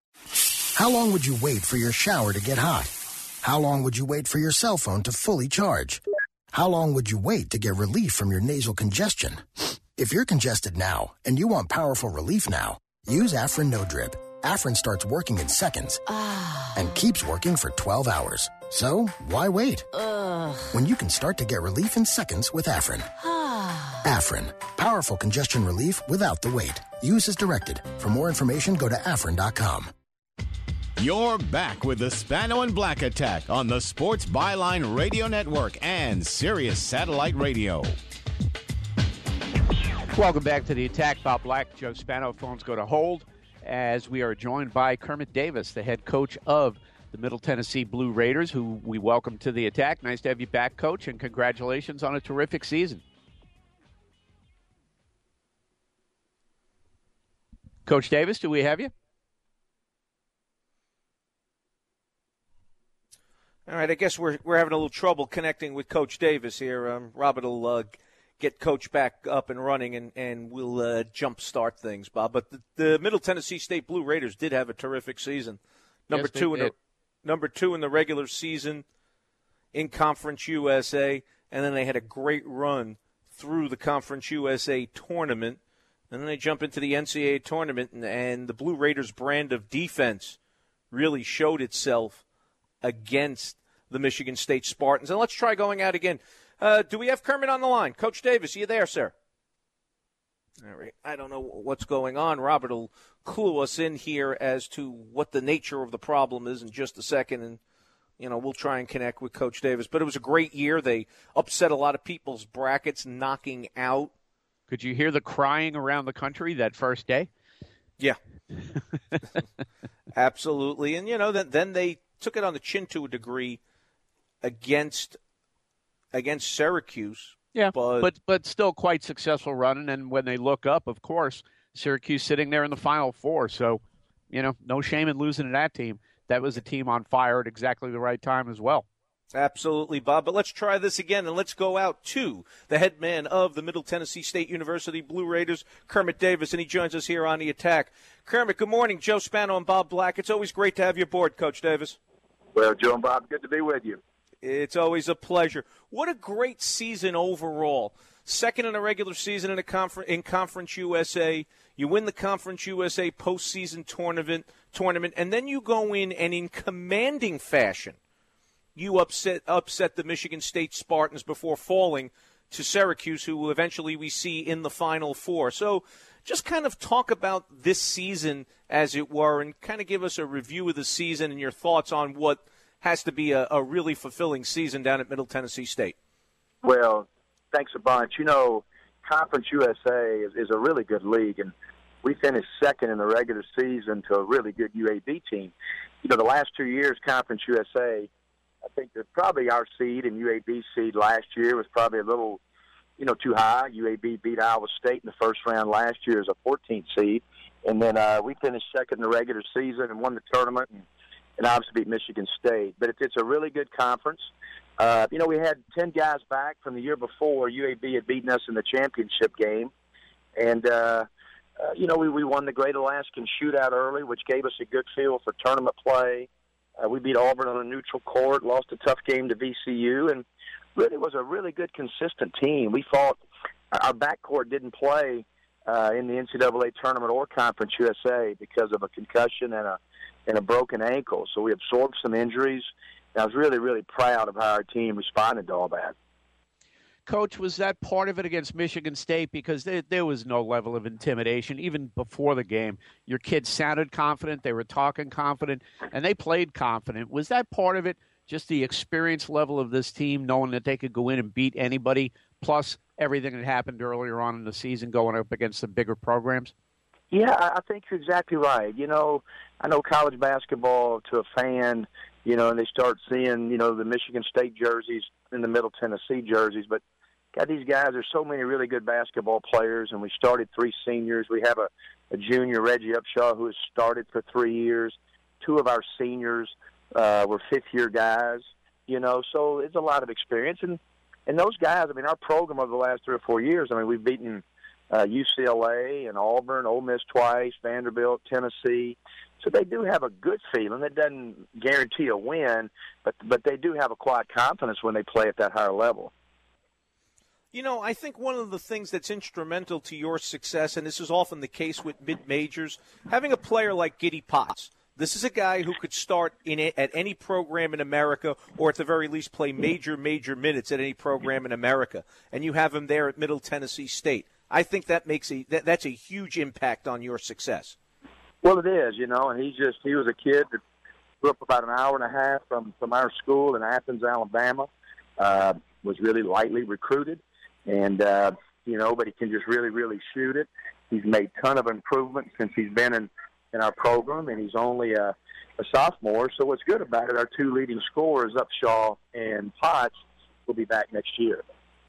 S22: How long would you wait for your shower to get hot? How long would you wait for your cell phone to fully charge? How long would you wait to get relief from your nasal congestion? If you're congested now and you want powerful relief now, use Afrin No Drip. Afrin starts working in seconds and keeps working for twelve hours. So, why wait?
S23: Ugh.
S22: When you can start to get relief in seconds with Afrin. Afrin, powerful congestion relief without the wait. Use as directed. For more information, go to afrin dot com.
S1: You're back with the Spano and Black Attack on the Sports Byline Radio Network and Sirius Satellite Radio.
S3: Welcome back to The Attack. Bob Black, Joe Spano. Phones go to hold as we are joined by Kermit Davis, the head coach of the Middle Tennessee Blue Raiders, who we welcome to The Attack. Nice to have you back, Coach, and congratulations on a terrific season. Coach Davis, do we have you?
S4: All right, I guess we're we're having a little trouble connecting with Coach Davis here. Um, Robert will uh, get Coach back up and running, and, and we'll uh, jump start things, Bob. But the, the Middle Tennessee State Blue Raiders did have a terrific season. Number
S3: yes,
S4: two in
S3: did.
S4: the number two in the regular season in Conference U S A, and then they had a great run through the Conference U S A tournament. And then they jump into the N C double A tournament, and, and the Blue Raiders brand of defense really showed itself against the Michigan State Spartans. And let's try going out again. Uh, do we have Kermit on the line? Coach Davis, are you there, sir? All right. I don't know what's going on. Robert will clue us in here as to what the nature of the problem is in just a second, and you know, we'll try and connect with Coach Davis. But it was a great year. They upset a lot of people's brackets, knocking out.
S3: Could you hear the crying around the country that first day?
S4: Yeah. Absolutely. And, you know, then, then they took it on the chin to a degree against against Syracuse.
S3: Yeah,
S4: but,
S3: but but still quite successful running. And when they look up, of course, Syracuse sitting there in the Final Four. So, you know, no shame in losing to that team. That was a team on fire at exactly the right time as well.
S4: Absolutely, Bob. But let's try this again, and let's go out to the head man of the Middle Tennessee State University Blue Raiders, Kermit Davis, and he joins us here on The Attack. Kermit, good morning. Joe Spano and Bob Black. It's always great to have you aboard, Coach Davis.
S5: Well, Joe and Bob, good to be with you.
S4: It's always a pleasure. What a great season overall. Second in a regular season in a confer- in Conference U S A. You win the Conference U S A postseason tournament, tournament, and then you go in and in commanding fashion, you upset upset the Michigan State Spartans before falling to Syracuse, who eventually we see in the Final Four. So just kind of talk about this season, as it were, and kind of give us a review of the season and your thoughts on what has to be a, a really fulfilling season down at Middle Tennessee State.
S5: Well, thanks a bunch. You know, Conference U S A is, is a really good league, and we finished second in the regular season to a really good U A B team. You know, the last two years, Conference U S A, I think that probably our seed and U A B seed last year was probably a little, you know, too high. U A B beat Iowa State in the first round last year as a fourteenth seed. And then uh, we finished second in the regular season and won the tournament and, and obviously beat Michigan State. But it's, it's a really good conference. Uh, you know, we had ten guys back from the year before. U A B had beaten us in the championship game. And, uh, uh, you know, we, we won the Great Alaskan Shootout early, which gave us a good feel for tournament play. Uh, we beat Auburn on a neutral court, lost a tough game to V C U, and really was a really good, consistent team. We fought – our backcourt didn't play uh, in the N C double A tournament or Conference U S A because of a concussion and a and a broken ankle. So we absorbed some injuries. And I was really, really proud of how our team responded to all that.
S3: Coach, was that part of it against Michigan State? Because there, there was no level of intimidation, even before the game. Your kids sounded confident, they were talking confident, and they played confident. Was that part of it, just the experience level of this team, knowing that they could go in and beat anybody, plus everything that happened earlier on in the season going up against the bigger programs?
S5: Yeah, I think you're exactly right. You know, I know college basketball to a fan, you know, and they start seeing, you know, the Michigan State jerseys and the Middle Tennessee jerseys, but God, these guys, there's so many really good basketball players, and we started three seniors. We have a, a junior, Reggie Upshaw, who has started for three years. Two of our seniors uh, were fifth-year guys, you know, so it's a lot of experience. And, and those guys, I mean, our program over the last three or four years, I mean, we've beaten uh, U C L A and Auburn, Ole Miss twice, Vanderbilt, Tennessee. So they do have a good feeling. That doesn't guarantee a win, but but they do have a quiet confidence when they play at that higher level.
S4: You know, I think one of the things that's instrumental to your success, and this is often the case with mid-majors, having a player like Giddy Potts. This is a guy who could start in a, at any program in America, or at the very least play major, major minutes at any program in America, and you have him there at Middle Tennessee State. I think that makes a that, that's a huge impact on your success.
S5: Well, it is, you know, and he just he was a kid that grew up about an hour and a half from, from our school in Athens, Alabama, uh, was really lightly recruited. And, uh, you know, but he can just really, really shoot it. He's made a ton of improvements since he's been in, in our program, and he's only a, a sophomore. So what's good about it, our two leading scorers, Upshaw and Potts, will be back next year.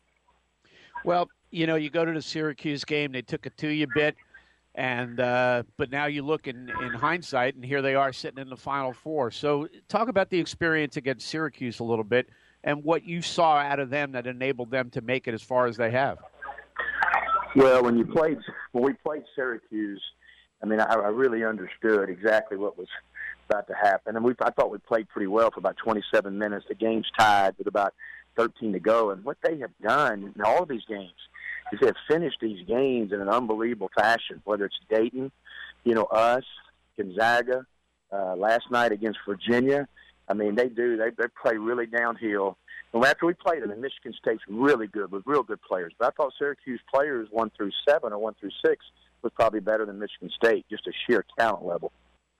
S3: Well, you know, you go to the Syracuse game, they took it to you a bit, and uh, but now you look in, in hindsight, and here they are sitting in the Final Four. So talk about the experience against Syracuse a little bit, and what you saw out of them that enabled them to make it as far as they have.
S5: Well, when you played, when we played Syracuse, I mean, I, I really understood exactly what was about to happen, and we I thought we played pretty well for about twenty-seven minutes. The game's tied with about thirteen to go, and what they have done in all of these games, have finished these games in an unbelievable fashion, whether it's Dayton, you know, us, Gonzaga, uh, last night against Virginia. I mean, they do. They, they play really downhill. And after we played them, and Michigan State's really good with real good players. But I thought Syracuse players one through seven or one through six was probably better than Michigan State, just a sheer talent level.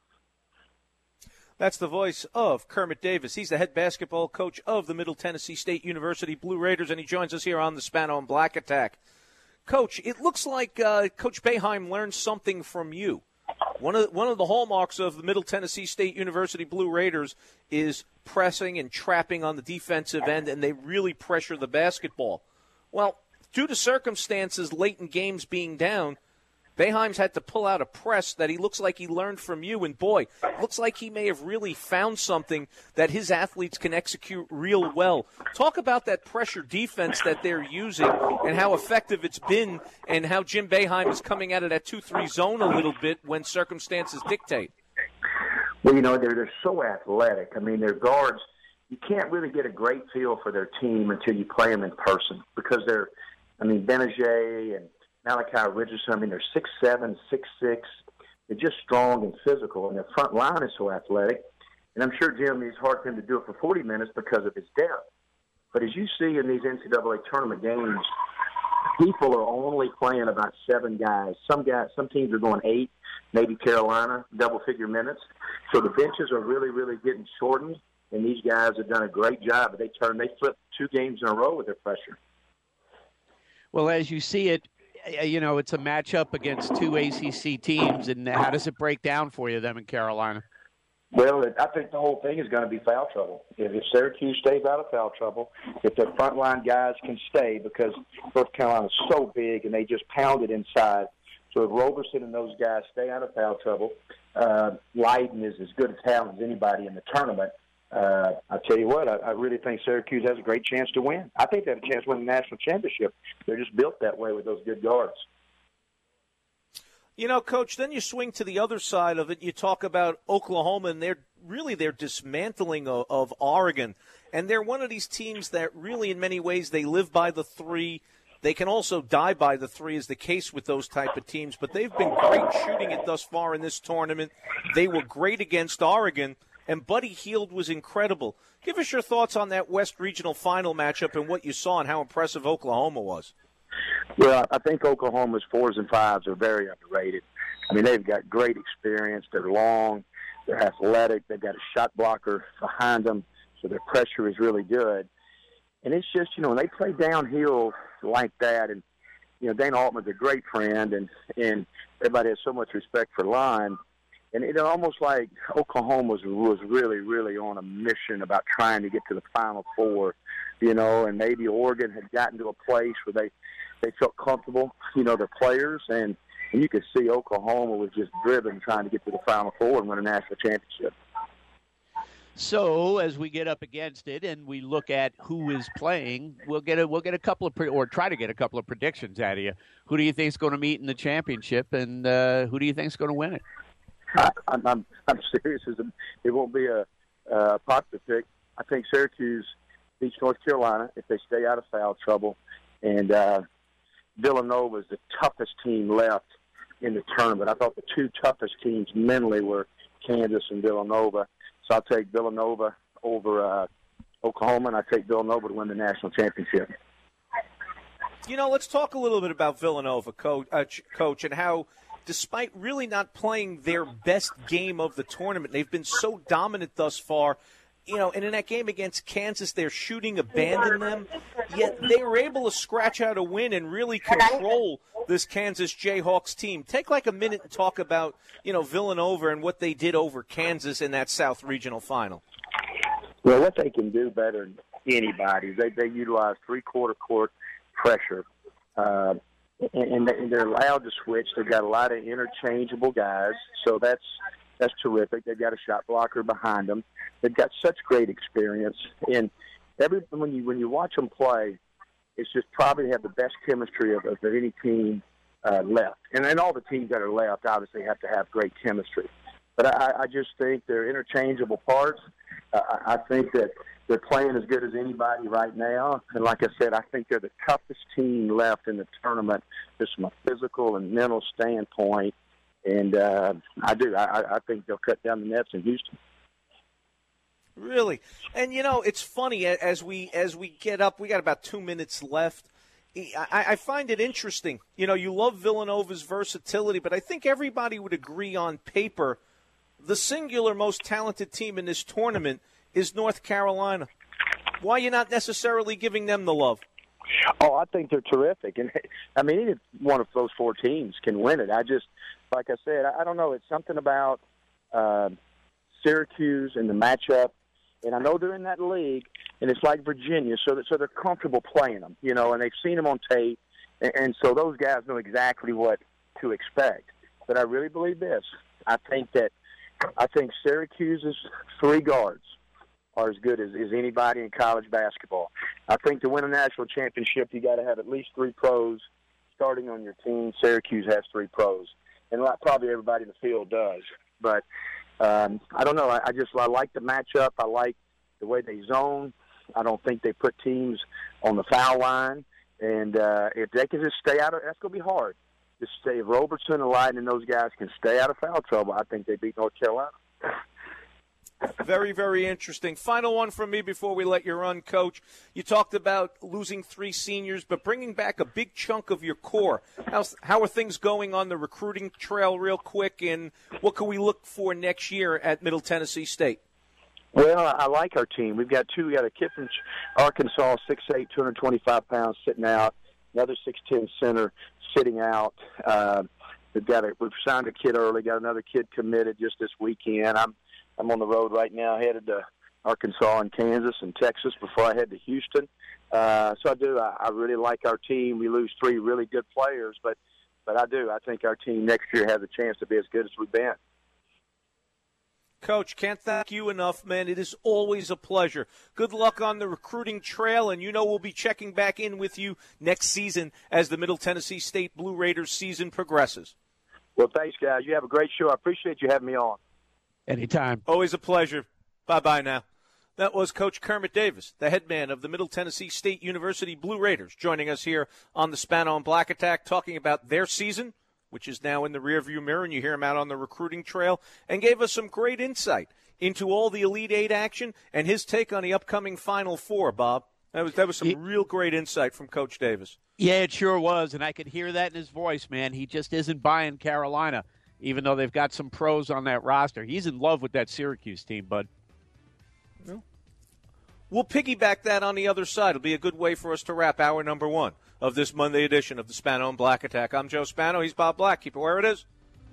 S4: That's the voice of Kermit Davis. He's the head basketball coach of the Middle Tennessee State University Blue Raiders, and he joins us here on the Spano and Black Attack. Coach, it looks like uh, Coach Boeheim learned something from you. One of, one of the hallmarks of the Middle Tennessee State University Blue Raiders is pressing and trapping on the defensive end, and they really pressure the basketball. Well, due to circumstances late in games being down, Boeheim's had to pull out a press that he looks like he learned from you, and boy, looks like he may have really found something that his athletes can execute real well. Talk about that pressure defense that they're using and how effective it's been, and how Jim Boeheim is coming out of that two three zone a little bit when circumstances dictate.
S5: Well, you know, they're, they're so athletic. I mean, their guards, you can't really get a great feel for their team until you play them in person, because they're, I mean, Benajay and Malachi Richardson, I mean, they're six seven, six six. They're just strong and physical, and their front line is so athletic. And I'm sure, Jim, it's hard for him to do it for forty minutes because of his depth. But as you see in these N C double A tournament games, people are only playing about seven guys. Some guys, some teams are going eight, maybe Carolina, double-figure minutes. So the benches are really, really getting shortened, and these guys have done a great job. They turn, they flip two games in a row with their pressure.
S3: Well, as you see it, you know, it's a matchup against two A C C teams, and how does it break down for you, them in Carolina?
S5: Well, I think the whole thing is going to be foul trouble. If, if Syracuse stays out of foul trouble, if their frontline guys can stay, because North Carolina is so big and they just pound it inside. So if Roberson and those guys stay out of foul trouble, uh, Leiden is as good a talent as anybody in the tournament. Uh, I tell you what, I, I really think Syracuse has a great chance to win. I think they have a chance to win the national championship. They're just built that way with those good guards.
S4: You know, Coach, then you swing to the other side of it. You talk about Oklahoma, and they're really their dismantling of, of Oregon. And they're one of these teams that really, in many ways, they live by the three. They can also die by the three, is the case with those type of teams. But they've been great shooting it thus far in this tournament. They were great against Oregon. And Buddy Hield was incredible. Give us your thoughts on that West Regional Final matchup and what you saw and how impressive Oklahoma was.
S5: Well, I think Oklahoma's fours and fives are very underrated. I mean, they've got great experience. They're long. They're athletic. They've got a shot blocker behind them, so their pressure is really good. And it's just, you know, when they play downhill like that, and, you know, Dana Altman's a great friend, and, and everybody has so much respect for Lyon. And it's almost like Oklahoma was, was really, really on a mission about trying to get to the Final Four, you know, and maybe Oregon had gotten to a place where they, they felt comfortable, you know, their players, and, and you could see Oklahoma was just driven trying to get to the Final Four and win a national championship.
S3: So as we get up against it and we look at who is playing, we'll get a we'll get a couple of pre- or try to get a couple of predictions out of you. Who do you think is going to meet in the championship, and uh, who do you think is going to win it?
S5: I, I'm, I'm I'm serious. It won't be a, a popular pick. I think Syracuse beats North Carolina if they stay out of foul trouble, and uh, Villanova is the toughest team left in the tournament. I thought the two toughest teams mentally were Kansas and Villanova. So I'll take Villanova over uh, Oklahoma, and I take Villanova to win the national championship.
S4: You know, let's talk a little bit about Villanova, Coach, uh, Coach, and how, despite really not playing their best game of the tournament, they've been so dominant thus far. You know, and in that game against Kansas, their shooting abandoned them, yet they were able to scratch out a win and really control this Kansas Jayhawks team. Take like a minute and talk about, you know, Villanova and what they did over Kansas in that South Regional Final.
S5: Well, what they can do better than anybody, they they utilize three-quarter court pressure, uh, and, and they're allowed to switch. They've got a lot of interchangeable guys, so that's that's terrific. They've got a shot blocker behind them. They've got such great experience, and every when you when you watch them play, it's just probably have the best chemistry of, of any team uh, left. And then all the teams that are left obviously have to have great chemistry. But I, I just think they're interchangeable parts. Uh, I think that they're playing as good as anybody right now. And like I said, I think they're the toughest team left in the tournament, just from a physical and mental standpoint. And uh, I do. I, I think they'll cut down the nets in Houston.
S4: Really? And, you know, it's funny, as we as we get up, we got about two minutes left. I, I find it interesting. You know, you love Villanova's versatility, but I think everybody would agree on paper the singular most talented team in this tournament is North Carolina. Why are you not necessarily giving them the love?
S5: Oh, I think they're terrific. And, I mean, even one of those four teams can win it. I just, like I said, I don't know. It's something about uh, Syracuse and the matchup. And I know they're in that league, and it's like Virginia, so that, so they're comfortable playing them, you know, and they've seen them on tape. And, and so those guys know exactly what to expect. But I really believe this. I think that I think Syracuse's three guards are as good as, as anybody in college basketball. I think to win a national championship, you got to have at least three pros starting on your team. Syracuse has three pros, and probably everybody in the field does. But um, I don't know. I, I just I like the matchup. I like the way they zone. I don't think they put teams on the foul line. And uh, if they can just stay out of, that's going to be hard. Just stay, if Robertson and Lyden and those guys can stay out of foul trouble, I think they beat North Carolina.
S4: Very, very interesting. Final one from me before we let you run, Coach. You talked about losing three seniors, but bringing back a big chunk of your core. How's, how are things going on the recruiting trail real quick, and what can we look for next year at Middle Tennessee State?
S5: Well, I like our team. We've got two. We got a kid from Arkansas, six eight, two hundred twenty-five pounds, sitting out. Another six ten center sitting out. Uh, we've got a, we've signed a kid early. Got another kid committed just this weekend. I'm I'm on the road right now, headed to Arkansas and Kansas and Texas before I head to Houston. Uh, so I do. I, I really like our team. We lose three really good players, but but I do. I think our team next year has a chance to be as good as we've been.
S4: Coach, can't thank you enough, man. It is always a pleasure. Good luck on the recruiting trail, and you know we'll be checking back in with you next season as the Middle Tennessee State Blue Raiders season progresses.
S5: Well, thanks, guys. You have a great show. I appreciate you having me on.
S3: Anytime.
S4: Always a pleasure. Bye-bye now. That was Coach Kermit Davis, the head man of the Middle Tennessee State University Blue Raiders, joining us here on the Spano and Black Attack, talking about their season, which is now in the rearview mirror, and you hear him out on the recruiting trail, and gave us some great insight into all the Elite Eight action and his take on the upcoming Final Four, Bob. That was that was some he, real great insight from Coach Davis.
S3: Yeah, it sure was, and I could hear that in his voice, man. He just isn't buying Carolina, even though they've got some pros on that roster. He's in love with that Syracuse team, bud.
S4: Well, we'll piggyback that on the other side. It'll be a good way for us to wrap hour number one of this Monday edition of the Spano and Black Attack. I'm Joe Spano. He's Bob Black. Keep it where it is.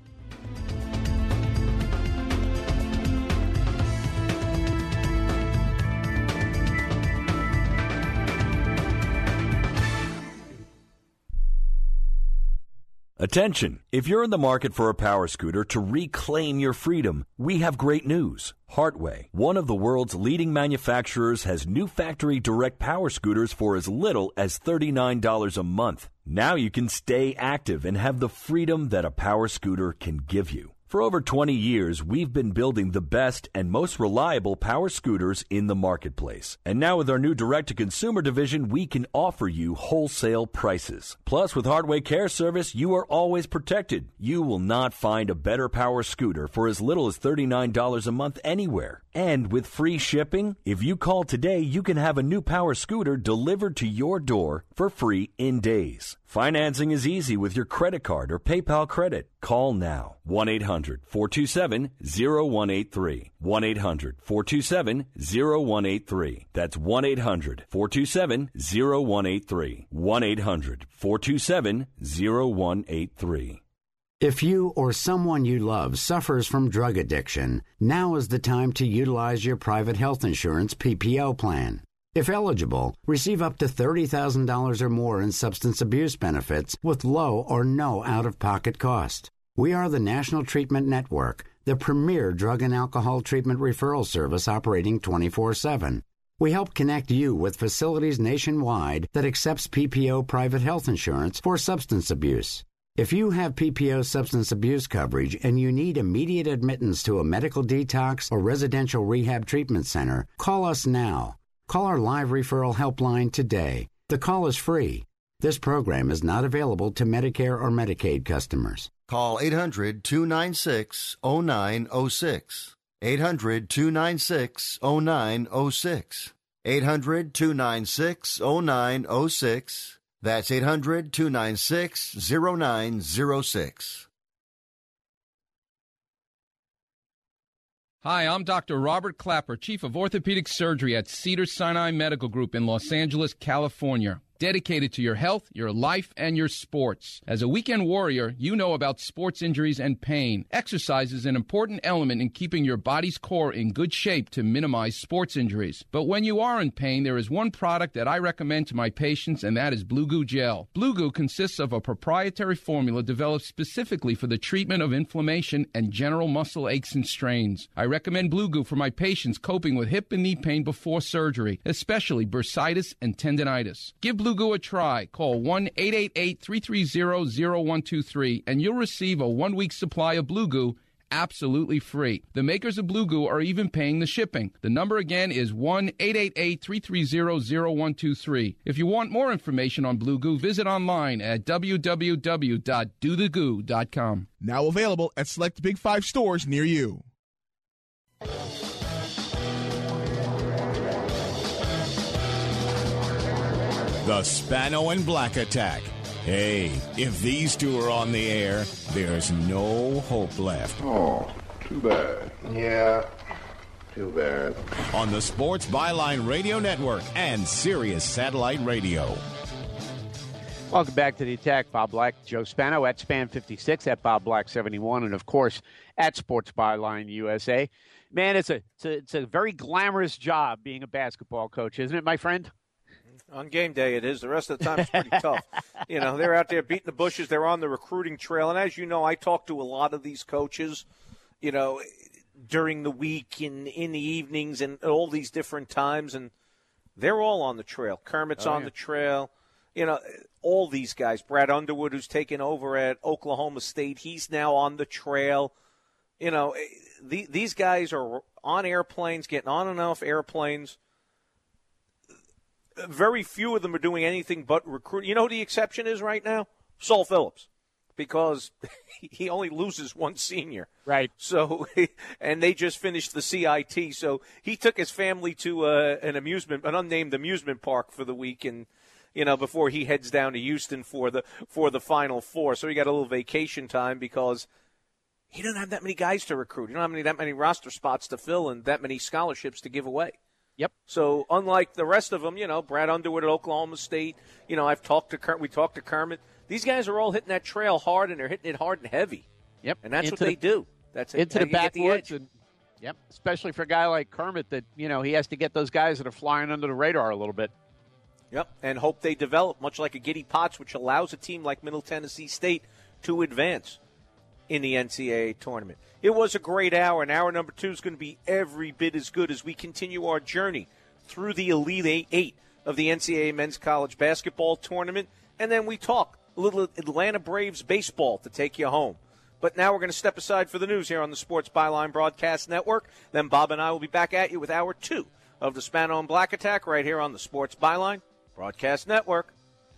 S18: Attention! If you're in the market for a power scooter to reclaim your freedom, we have great news. Hartway, one of the world's leading manufacturers, has new factory direct power scooters for as little as thirty-nine dollars a month. Now you can stay active and have the freedom that a power scooter can give you. For over twenty years, we've been building the best and most reliable power scooters in the marketplace. And now with our new direct-to-consumer division, we can offer you wholesale prices. Plus, with Hardway Care Service, you are always protected. You will not find a better power scooter for as little as thirty-nine dollars a month anywhere. And with free shipping, if you call today, you can have a new power scooter delivered to your door for free in days. Financing is easy with your credit card or PayPal credit. Call now. one eight hundred, four two seven, zero one eight three. one eight hundred, four two seven, zero one eight three. That's one eight hundred, four two seven, zero one eight three. one eight hundred, four two seven, zero one eight three.
S6: If you or someone you love suffers from drug addiction, now is the time to utilize your private health insurance P P O plan. If eligible, receive up to thirty thousand dollars or more in substance abuse benefits with low or no out-of-pocket cost. We are the National Treatment Network, the premier drug and alcohol treatment referral service operating twenty-four seven. We help connect you with facilities nationwide that accepts P P O private health insurance for substance abuse. If you have P P O substance abuse coverage and you need immediate admittance to a medical detox or residential rehab treatment center, call us now. Call our live referral helpline today. The call is free. This program is not available to Medicare or Medicaid customers.
S2: Call eight hundred, two nine six, oh nine oh six. eight hundred, two nine six, oh nine oh six. eight hundred, two nine six, oh nine oh six. That's eight hundred, two nine six, oh nine oh six.
S7: Hi, I'm Doctor Robert Clapper, Chief of Orthopedic Surgery at Cedars-Sinai Medical Group in Los Angeles, California. Dedicated to your health, your life, and your sports. As a weekend warrior, you know about sports injuries and pain. Exercise is an important element in keeping your body's core in good shape to minimize sports injuries. But when you are in pain, there is one product that I recommend to my patients, and that is Blue Goo Gel. Blue Goo consists of a proprietary formula developed specifically for the treatment of inflammation and general muscle aches and strains. I recommend Blue Goo for my patients coping with hip and knee pain before surgery, especially bursitis and tendinitis. Give Blue Goo a try. Call one eight eight eight, three three zero, zero one two three and you'll receive a one-week supply of Blue Goo absolutely free. The makers of Blue Goo are even paying the shipping. The number again is one eight eight eight, three three zero, zero one two three. If you want more information on Blue Goo, visit online at w w w dot do the goo dot com.
S23: Now available at select Big Five stores near you.
S1: The Spano and Black Attack. Hey, if these two are on the air, there's no hope left.
S24: Oh, too bad. Yeah, too bad.
S1: On the Sports Byline Radio Network and Sirius Satellite Radio.
S3: Welcome back to the Attack. Bob Black, Joe Spano at Span fifty-six, at Bob Black seventy-one, and of course at Sports Byline U S A. Man, it's a it's a, it's a very glamorous job being a basketball coach, isn't it, my friend?
S4: On game day, it is. The rest of the time, it's pretty tough. You know, they're out there beating the bushes. They're on the recruiting trail. And as you know, I talk to a lot of these coaches, you know, during the week and in the evenings and all these different times. And they're all on the trail. Kermit's
S3: oh,
S4: on
S3: yeah.
S4: the trail. You know, all these guys. Brad Underwood, who's taken over at Oklahoma State, he's now on the trail. You know, the, these guys are on airplanes, getting on and off airplanes. Very few of them are doing anything but recruit. You know who the exception is right now? Saul Phillips, because he only loses one senior.
S3: Right.
S4: So, and they just finished the C I T. So he took his family to uh, an amusement, an unnamed amusement park for the week, and you know before he heads down to Houston for the for the Final Four. So he got a little vacation time because he doesn't have that many guys to recruit. He don't have any, that many roster spots to fill and that many scholarships to give away.
S3: Yep.
S4: So unlike the rest of them, you know, Brad Underwood at Oklahoma State, you know, I've talked to Ker- we talked to Kermit. These guys are all hitting that trail hard, and they're hitting it hard and heavy.
S3: Yep.
S4: And that's
S3: into
S4: what they
S3: the,
S4: do. That's
S3: into
S4: how
S3: the
S4: you get
S3: backwoods.
S4: the edge.
S3: And, yep. Especially for a guy like Kermit, that you know he has to get those guys that are flying under the radar a little bit.
S4: Yep. And hope they develop, much like a Giddy Potts, which allows a team like Middle Tennessee State to advance in the N C double A tournament. It was a great hour, and hour number two is going to be every bit as good as we continue our journey through the Elite Eight of the N C double A Men's College Basketball Tournament. And then we talk a little Atlanta Braves baseball to take you home. But now we're going to step aside for the news here on the Sports Byline Broadcast Network. Then Bob and I will be back at you with hour two of the Spano and Black Attack right here on the Sports Byline Broadcast Network.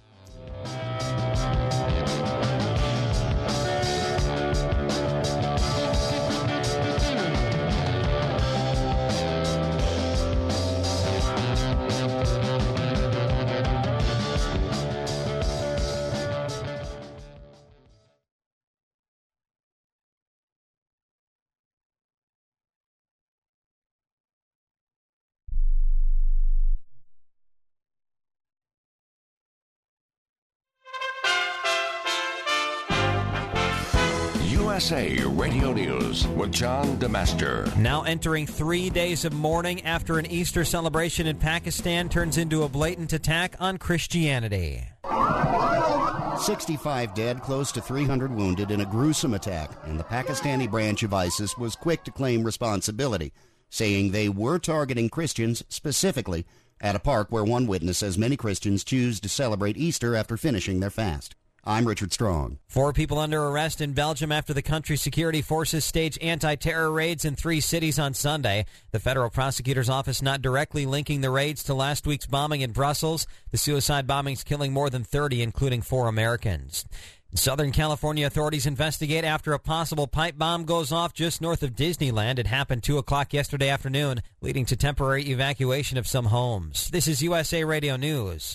S25: U S A Radio News with John DeMaster.
S26: Now entering three days of mourning after an Easter celebration in Pakistan turns into a blatant attack on Christianity.
S27: sixty-five dead, close to three hundred wounded in a gruesome attack, and the Pakistani branch of ISIS was quick to claim responsibility, saying they were targeting Christians specifically at a park where one witness says many Christians choose to celebrate Easter after finishing their fast. I'm Richard Strong.
S26: Four people under arrest in Belgium after the country's security forces staged anti-terror raids in three cities on Sunday. The federal prosecutor's office not directly linking the raids to last week's bombing in Brussels. The suicide bombings killing more than thirty, including four Americans. Southern California authorities investigate after a possible pipe bomb goes off just north of Disneyland. It happened two o'clock yesterday afternoon, leading to temporary evacuation of some homes. This is U S A Radio News.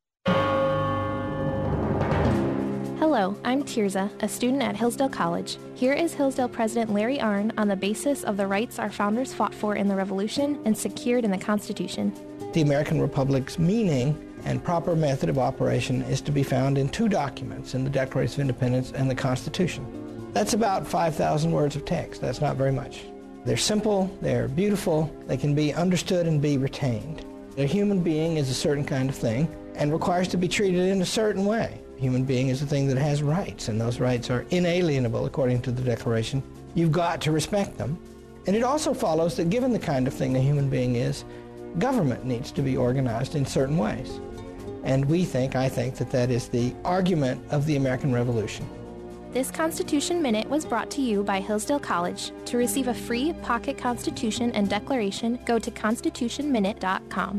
S8: Hello, I'm Tirza, a student at Hillsdale College. Here is Hillsdale President Larry Arnn on the basis of the rights our founders fought for in the Revolution and secured in the Constitution.
S9: The American Republic's meaning and proper method of operation is to be found in two documents, in the Declaration of Independence and the Constitution. That's about five thousand words of text. That's not very much. They're simple, they're beautiful, they can be understood and be retained. A human being is a certain kind of thing and requires to be treated in a certain way. A human being is a thing that has rights, and those rights are inalienable according to the Declaration. You've got to respect them. And it also follows that given the kind of thing a human being is, government needs to be organized in certain ways. And we think, I think, that that is the argument of the American Revolution.
S8: This Constitution Minute was brought to you by Hillsdale College. To receive a free pocket Constitution and Declaration, go to constitution minute dot com.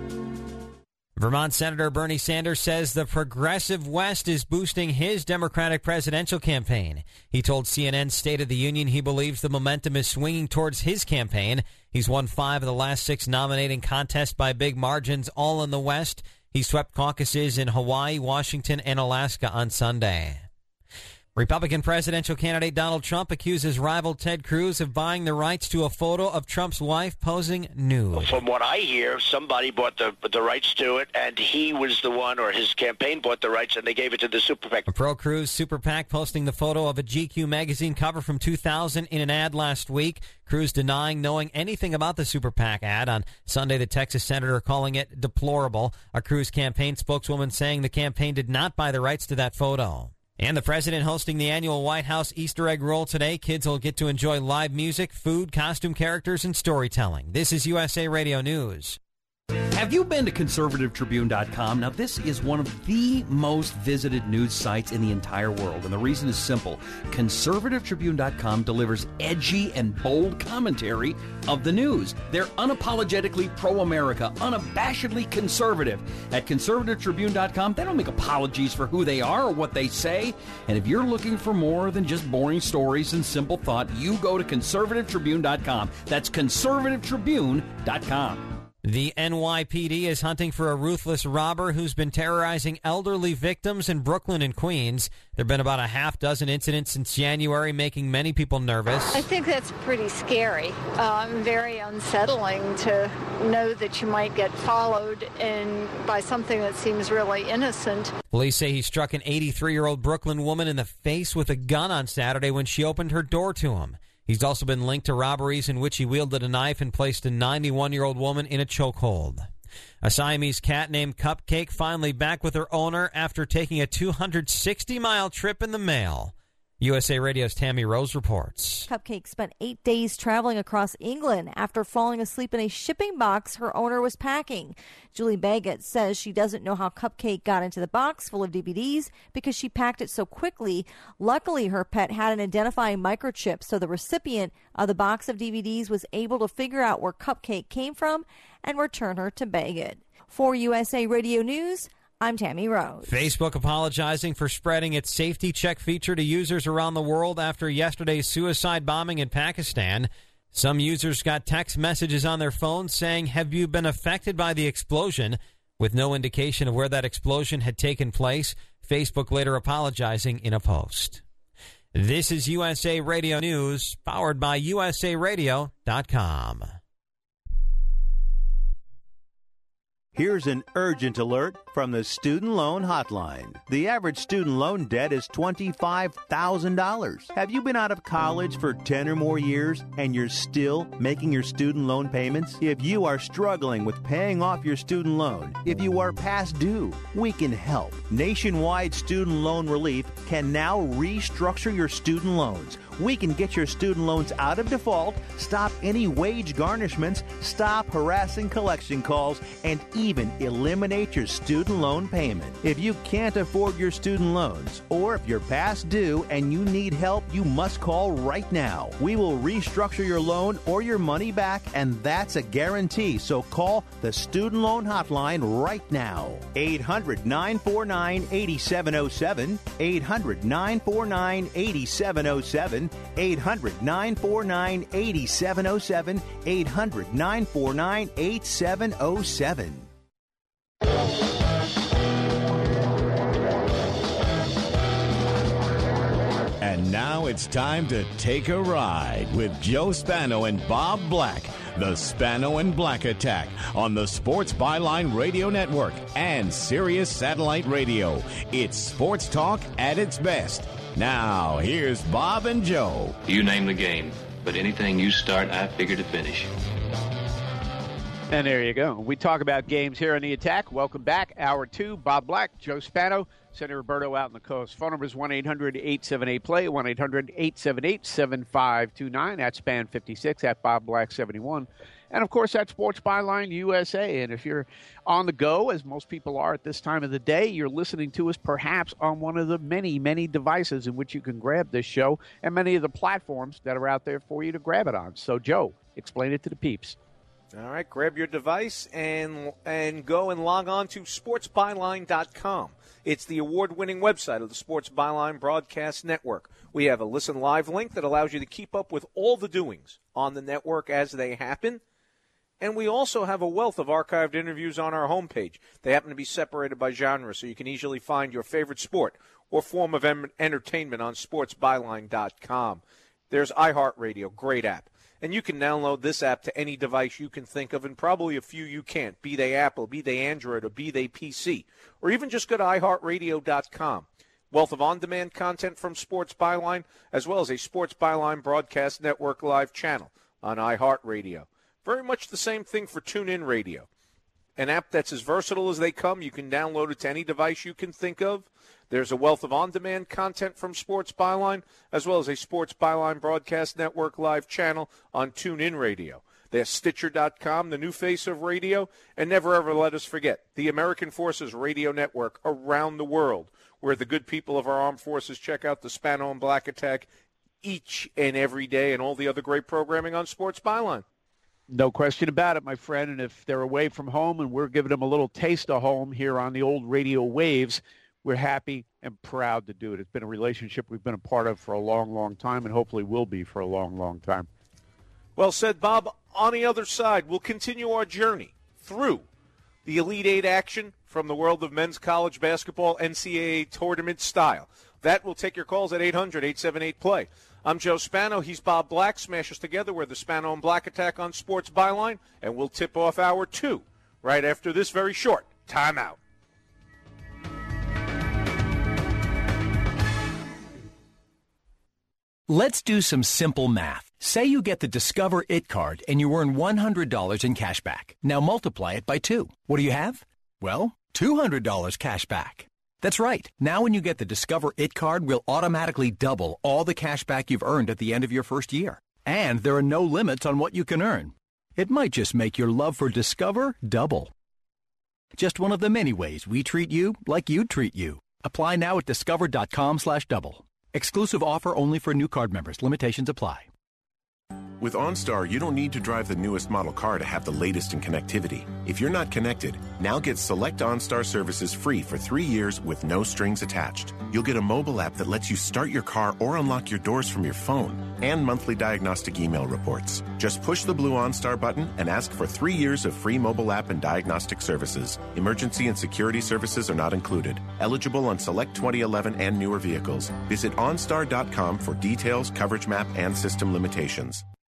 S26: Vermont Senator Bernie Sanders says the progressive West is boosting his Democratic presidential campaign. He told C N N's State of the Union he believes the momentum is swinging towards his campaign. He's won five of the last six nominating contests by big margins, all in the West. He swept caucuses in Hawaii, Washington, and Alaska on Sunday. Republican presidential candidate Donald Trump accuses rival Ted Cruz of buying the rights to a photo of Trump's wife posing nude.
S10: From what I hear, somebody bought the the rights to it, and he was the one, or his campaign bought the rights, and they gave it to the Super PAC.
S26: A pro-Cruz Super PAC posting the photo of a G Q magazine cover from two thousand in an ad last week. Cruz denying knowing anything about the Super PAC ad. On Sunday, the Texas senator calling it deplorable. A Cruz campaign spokeswoman saying the campaign did not buy the rights to that photo. And the president hosting the annual White House Easter egg roll today. Kids will get to enjoy live music, food, costume characters, and storytelling. This is U S A Radio News.
S11: Have you been to conservative tribune dot com? Now, this is one of the most visited news sites in the entire world, and the reason is simple. conservative tribune dot com delivers edgy and bold commentary of the news. They're unapologetically pro-America, unabashedly conservative. At conservative tribune dot com, they don't make apologies for who they are or what they say. And if you're looking for more than just boring stories and simple thought, you go to conservative tribune dot com. That's conservative tribune dot com.
S26: The N Y P D is hunting for a ruthless robber who's been terrorizing elderly victims in Brooklyn and Queens. There have been about a half dozen incidents since January, making many people nervous.
S12: I think that's pretty scary. Um, very unsettling to know that you might get followed in by something that seems really innocent.
S26: Police say he struck an eighty-three-year-old Brooklyn woman in the face with a gun on Saturday when she opened her door to him. He's also been linked to robberies in which he wielded a knife and placed a ninety-one-year-old woman in a chokehold. A Siamese cat named Cupcake finally back with her owner after taking a two hundred sixty mile trip in the mail. U S A Radio's Tammy Rose reports.
S13: Cupcake spent eight days traveling across England after falling asleep in a shipping box her owner was packing. Julie Baggett says she doesn't know how Cupcake got into the box full of D V Ds because she packed it so quickly. Luckily, her pet had an identifying microchip, so the recipient of the box of D V Ds was able to figure out where Cupcake came from and return her to Baggett. For U S A Radio News, I'm Tammy Rose.
S26: Facebook apologizing for spreading its safety check feature to users around the world after yesterday's suicide bombing in Pakistan. Some users got text messages on their phones saying, "Have you been affected by the explosion?" with no indication of where that explosion had taken place. Facebook later apologizing in a post. This is U S A Radio News, powered by U S A radio dot com.
S14: Here's an urgent alert from the Student Loan Hotline. The average student loan debt is twenty-five thousand dollars. Have you been out of college for ten or more years and you're still making your student loan payments? If you are struggling with paying off your student loan, if you are past due, we can help. Nationwide Student Loan Relief can now restructure your student loans. We can get your student loans out of default, stop any wage garnishments, stop harassing collection calls, and even eliminate your student loan payment. If you can't afford your student loans, or if you're past due and you need help, you must call right now. We will restructure your loan or your money back, and that's a guarantee. So call the Student Loan Hotline right now. eight hundred, nine four nine, eight seven zero seven. eight hundred, nine four nine, eight seven zero seven. eight hundred, nine four nine, eight seven zero seven. eight hundred, nine four nine, eight seven zero seven.
S1: And now it's time to take a ride with Joe Spano and Bob Black. The Spano and Black Attack on the Sports Byline Radio Network and Sirius Satellite Radio. It's sports talk at its best. Now, here's Bob and Joe.
S15: You name the game, but anything you start, I figure to finish.
S3: And there you go. We talk about games here on The Attack. Welcome back. Hour two, Bob Black, Joe Spano, Senator Roberto out on the coast. Phone number is one eight hundred, eight seven eight, play, one eight hundred, eight seven eight, seven five two nine, at Span fifty-six, at Bob Black seventy-one. And, of course, at Sports Byline U S A. And if you're on the go, as most people are at this time of the day, you're listening to us perhaps on one of the many, many devices in which you can grab this show and many of the platforms that are out there for you to grab it on. So, Joe, explain it to the peeps.
S4: All right, grab your device and and go and log on to sports byline dot com. It's the award-winning website of the Sports Byline Broadcast Network. We have a Listen Live link that allows you to keep up with all the doings on the network as they happen. And we also have a wealth of archived interviews on our homepage. They happen to be separated by genre, so you can easily find your favorite sport or form of em- entertainment on sports byline dot com. There's iHeartRadio, great app. And you can download this app to any device you can think of, and probably a few you can't, be they Apple, be they Android, or be they P C. Or even just go to i heart radio dot com. Wealth of on-demand content from Sports Byline, as well as a Sports Byline Broadcast Network live channel on iHeartRadio. Very much the same thing for TuneIn Radio. An app that's as versatile as they come. You can download it to any device you can think of. There's a wealth of on-demand content from Sports Byline, as well as a Sports Byline Broadcast Network live channel on TuneIn Radio. There's Stitcher dot com, the new face of radio, and never ever let us forget the American Forces Radio Network around the world, where the good people of our armed forces check out the Spano and Black Attack each and every day, and all the other great programming on Sports Byline.
S3: No question about it, my friend. And if they're away from home and we're giving them a little taste of home here on the old radio waves, we're happy and proud to do it. It's been a relationship we've been a part of for a long, long time, and hopefully will be for a long, long time.
S4: Well said, Bob. On the other side, we'll continue our journey through the Elite Eight action from the world of men's college basketball, N C double A tournament style. That will take your calls at eight hundred, eight seven eight, play. I'm Joe Spano. He's Bob Black. Smash us together. We're the Spano and Black Attack on Sports Byline, and we'll tip off hour two right after this very short timeout.
S11: Let's do some simple math. Say you get the Discover It card and you earn one hundred dollars in cash back. Now multiply it by two. What do you have? Well, two hundred dollars cash back. That's right. Now when you get the Discover It card, we'll automatically double all the cash back you've earned at the end of your first year. And there are no limits on what you can earn. It might just make your love for Discover double. Just one of the many ways we treat you like you'd treat you. Apply now at discover dot com slash double. Exclusive offer only for new card members. Limitations apply.
S16: With OnStar, you don't need to drive the newest model car to have the latest in connectivity. If you're not connected, now get select OnStar services free for three years with no strings attached. You'll get a mobile app that lets you start your car or unlock your doors from your phone, and monthly diagnostic email reports. Just push the blue OnStar button and ask for three years of free mobile app and diagnostic services. Emergency and security services are not included. Eligible on select twenty eleven and newer vehicles. Visit OnStar dot com for details, coverage map, and system limitations.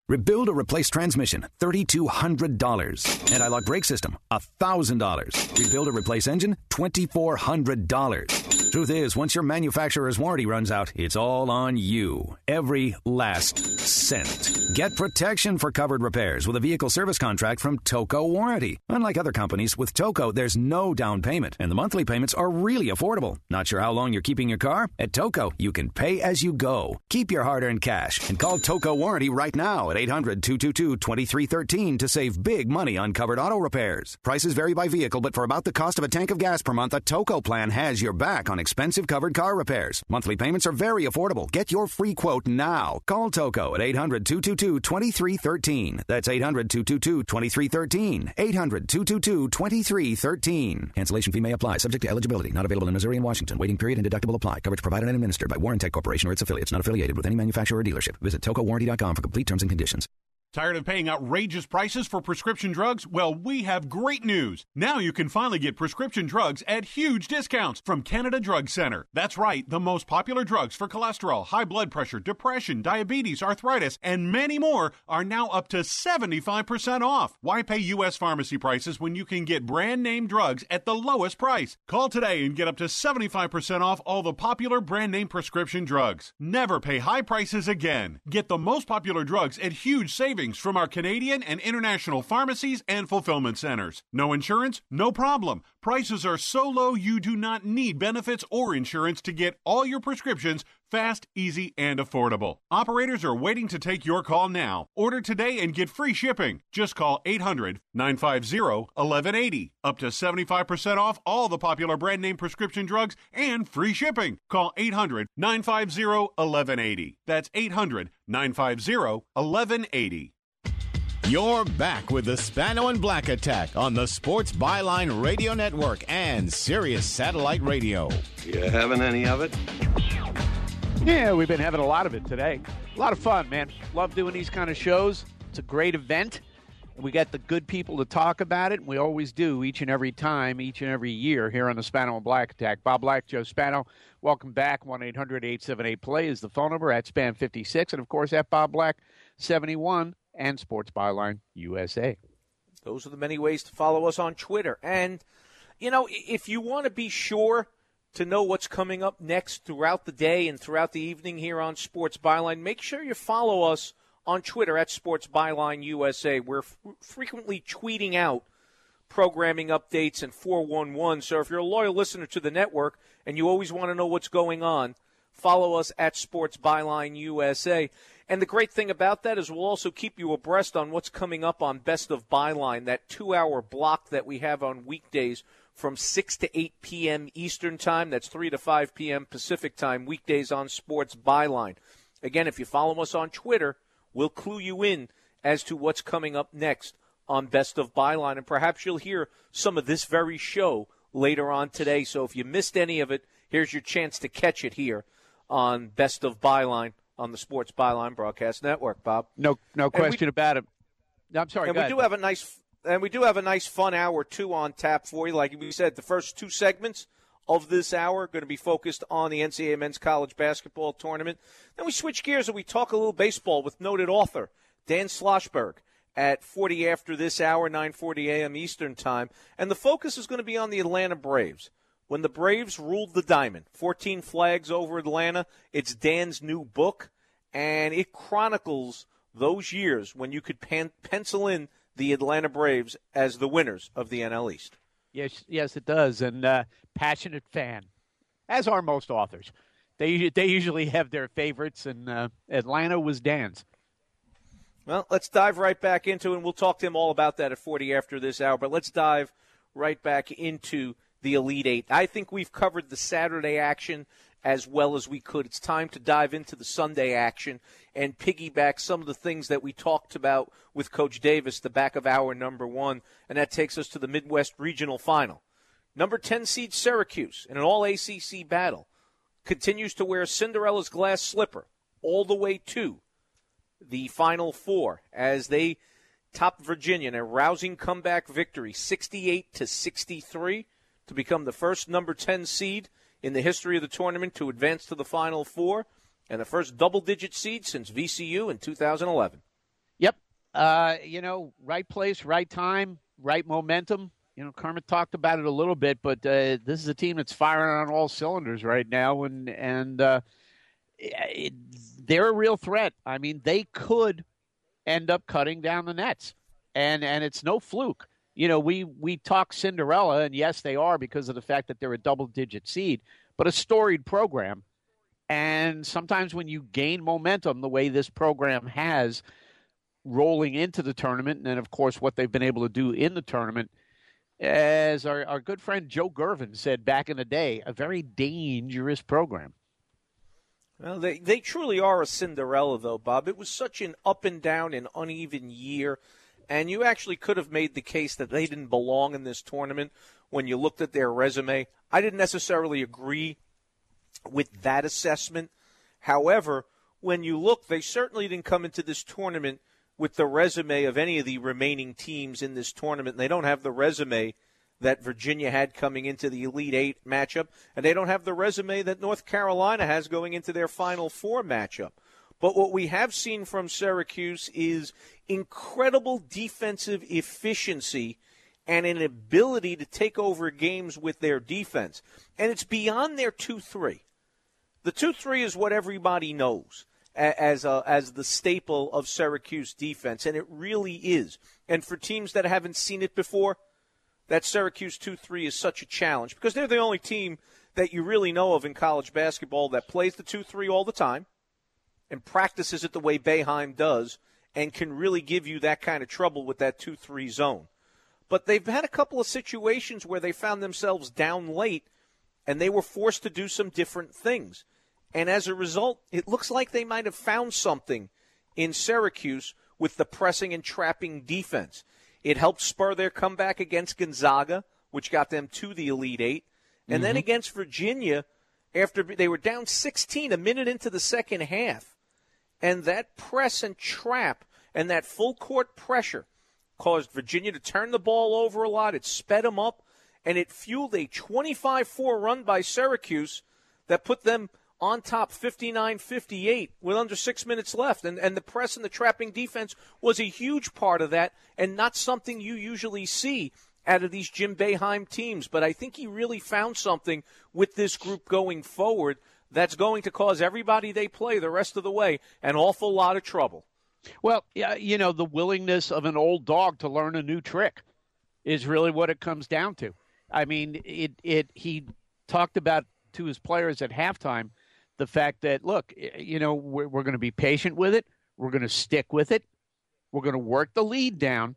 S5: Rebuild or replace transmission, three thousand two hundred dollars. Anti-lock brake system, one thousand dollars. Rebuild or replace engine, two thousand four hundred dollars. Truth is, once your manufacturer's warranty runs out, it's all on you. Every last cent. Get protection for covered repairs with a vehicle service contract from Toco Warranty. Unlike other companies, with Toco, there's no down payment, and the monthly payments are really affordable. Not sure how long you're keeping your car? At Toco, you can pay as you go. Keep your hard-earned cash and call Toco Warranty right now at eight hundred, two two two, two three one three to save big money on covered auto repairs. Prices vary by vehicle, but for about the cost of a tank of gas per month, a Toco plan has your back on expensive covered car repairs. Monthly payments are very affordable. Get your free quote now. Call Toco at eight hundred, two two two, two three one three. That's eight hundred, two two two, two three one three. eight hundred, two two two, two three one three. Cancellation fee may apply. Subject to eligibility. Not available in Missouri and Washington. Waiting period and deductible apply. Coverage provided and administered by Warrantech Corporation or its affiliates. Not affiliated with any manufacturer or dealership. Visit toco warranty dot com for complete terms and conditions.
S17: Tired of paying outrageous prices for prescription drugs? Well, we have great news. Now you can finally get prescription drugs at huge discounts from Canada Drug Center. That's right, the most popular drugs for cholesterol, high blood pressure, depression, diabetes, arthritis, and many more are now up to seventy-five percent off. Why pay U S pharmacy prices when you can get brand name drugs at the lowest price? Call today and get up to seventy-five percent off all the popular brand name prescription drugs. Never pay high prices again. Get the most popular drugs at huge savings from our Canadian and international pharmacies and fulfillment centers. No insurance? No problem. Prices are so low you do not need benefits or insurance to get all your prescriptions fast, easy, and affordable. Operators are waiting to take your call now. Order today and get free shipping. Just call eight hundred, nine five zero, one one eight zero. Up to seventy-five percent off all the popular brand name prescription drugs and free shipping. Call eight hundred, nine five zero, one one eight zero. That's eight hundred, nine five zero, one one eight zero.
S1: You're back with the Spano and Black Attack on the Sports Byline Radio Network and Sirius Satellite Radio.
S18: You having any of it?
S3: Yeah, we've been having a lot of it today. A lot of fun, man. Love doing these kind of shows. It's a great event. We got the good people to talk about it, and we always do each and every time, each and every year here on the Spano and Black Attack. Bob Black, Joe Spano, welcome back. one eight hundred, eight seven eight, play is the phone number, at Span fifty-six, and, of course, at Bob Black seventy-one. And Sports Byline U S A.
S4: Those are the many ways to follow us on Twitter. And, you know, if you want to be sure to know what's coming up next throughout the day and throughout the evening here on Sports Byline, make sure you follow us on Twitter at Sports Byline U S A. We're f- frequently tweeting out programming updates and four one one. So if you're a loyal listener to the network and you always want to know what's going on, follow us at Sports Byline U S A. And the great thing about that is we'll also keep you abreast on what's coming up on Best of Byline, that two-hour block that we have on weekdays from six to eight p.m. Eastern Time. That's three to five p.m. Pacific Time, weekdays on Sports Byline. Again, if you follow us on Twitter, we'll clue you in as to what's coming up next on Best of Byline. And perhaps you'll hear some of this very show later on today. So if you missed any of it, here's your chance to catch it here on Best of Byline on the Sports Byline Broadcast Network, Bob.
S3: No, no question we, about it. I'm sorry.
S4: And
S3: go
S4: we
S3: ahead,
S4: do
S3: Bob.
S4: have a nice, and we do have a nice, fun hour two on tap for you. Like we said, the first two segments of this hour are going to be focused on the N C double A Men's College Basketball Tournament. Then we switch gears and we talk a little baseball with noted author Dan Schlossberg at forty after this hour, nine forty a.m. Eastern Time. And the focus is going to be on the Atlanta Braves. When the Braves ruled the diamond, fourteen flags over Atlanta, it's Dan's new book, and it chronicles those years when you could pan- pencil in the Atlanta Braves as the winners of the N L East.
S3: Yes, yes, it does, and uh, passionate fan, as are most authors. They they usually have their favorites, and uh, Atlanta was Dan's.
S4: Well, let's dive right back into it, and we'll talk to him all about that at forty after this hour, but let's dive right back into the Elite Eight. I think we've covered the Saturday action as well as we could. It's time to dive into the Sunday action and piggyback some of the things that we talked about with Coach Davis, the back of hour number one, and that takes us to the Midwest Regional Final. Number ten seed Syracuse in an all-A C C battle continues to wear Cinderella's glass slipper all the way to the Final Four as they top Virginia in a rousing comeback victory, sixty-eight to sixty-three, to become the first number ten seed in the history of the tournament to advance to the Final Four, and the first double-digit seed since V C U in two thousand eleven.
S3: Yep. Uh, you know, right place, right time, right momentum. You know, Kermit talked about it a little bit, but uh, this is a team that's firing on all cylinders right now, and and uh, it, they're a real threat. I mean, they could end up cutting down the nets, and and it's no fluke. You know, we we talk Cinderella, and yes, they are because of the fact that they're a double-digit seed, but a storied program. And sometimes when you gain momentum the way this program has rolling into the tournament, and then, of course, what they've been able to do in the tournament, as our, our good friend Joe Gervin said back in the day, a very dangerous program.
S4: Well, they, they truly are a Cinderella, though, Bob. It was such an up and down and uneven year, and you actually could have made the case that they didn't belong in this tournament when you looked at their resume. I didn't necessarily agree with that assessment. However, when you look, they certainly didn't come into this tournament with the resume of any of the remaining teams in this tournament. They don't have the resume that Virginia had coming into the Elite Eight matchup, and they don't have the resume that North Carolina has going into their Final Four matchup. But what we have seen from Syracuse is incredible defensive efficiency and an ability to take over games with their defense. And it's beyond their two three. The two three is what everybody knows as a, as the staple of Syracuse defense, and it really is. And for teams that haven't seen it before, that Syracuse two three is such a challenge because they're the only team that you really know of in college basketball that plays the two three all the time and practices it the way Boeheim does and can really give you that kind of trouble with that two three zone. But they've had a couple of situations where they found themselves down late and they were forced to do some different things. And as a result, it looks like they might have found something in Syracuse with the pressing and trapping defense. It helped spur their comeback against Gonzaga, which got them to the Elite Eight. And mm-hmm. then against Virginia, after they were down sixteen a minute into the second half. And that press and trap and that full court pressure caused Virginia to turn the ball over a lot. It sped them up, and it fueled a twenty-five four run by Syracuse that put them on top fifty-nine fifty-eight with under six minutes left. And, and the press and the trapping defense was a huge part of that and not something you usually see out of these Jim Boeheim teams. But I think he really found something with this group going forward that's going to cause everybody they play the rest of the way an awful lot of trouble.
S3: Well, yeah, you know, the willingness of an old dog to learn a new trick is really what it comes down to. I mean, it it he talked about to his players at halftime the fact that, look, you know, we're, we're going to be patient with it. We're going to stick with it. We're going to work the lead down.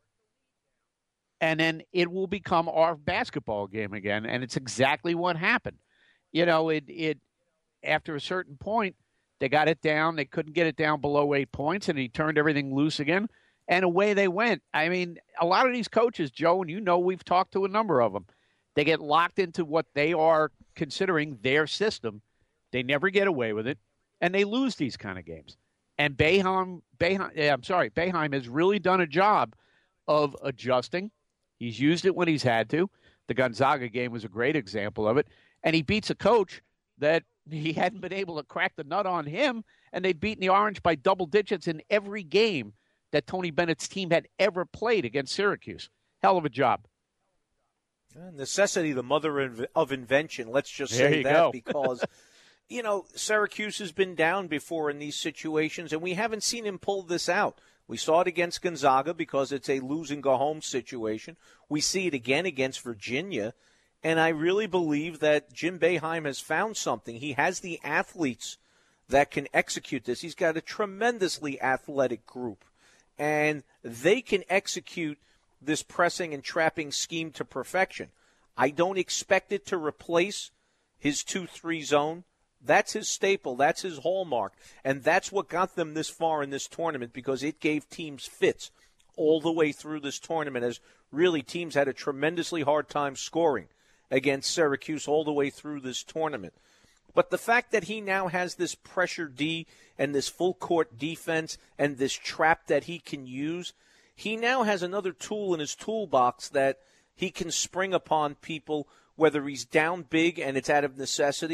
S3: And then it will become our basketball game again. And it's exactly what happened. You know, it it after a certain point, they got it down. They couldn't get it down below eight points, and he turned everything loose again. And away they went. I mean, a lot of these coaches, Joe, and you know we've talked to a number of them, they get locked into what they are considering their system. They never get away with it, and they lose these kind of games. And Boeheim, Boeheim yeah, I'm sorry, Boeheim has really done a job of adjusting. He's used it when he's had to. The Gonzaga game was a great example of it. And he beats a coach that he hadn't been able to crack the nut on him, and they'd beaten the Orange by double digits in every game that Tony Bennett's team had ever played against Syracuse. Hell of a job.
S4: Necessity, the mother of invention. Let's just say that because, you know, Syracuse has been down before in these situations, and we haven't seen him pull this out. We saw it against Gonzaga because it's a lose-and-go-home situation. We see it again against Virginia. And I really believe that Jim Boeheim has found something. He has the athletes that can execute this. He's got a tremendously athletic group. And they can execute this pressing and trapping scheme to perfection. I don't expect it to replace his two three zone. That's his staple. That's his hallmark. And that's what got them this far in this tournament because it gave teams fits all the way through this tournament as really teams had a tremendously hard time scoring against Syracuse all the way through this tournament. But the fact that he now has this pressure D and this full court defense and this trap that he can use, he now has another tool in his toolbox that he can spring upon people, whether he's down big and it's out of necessity,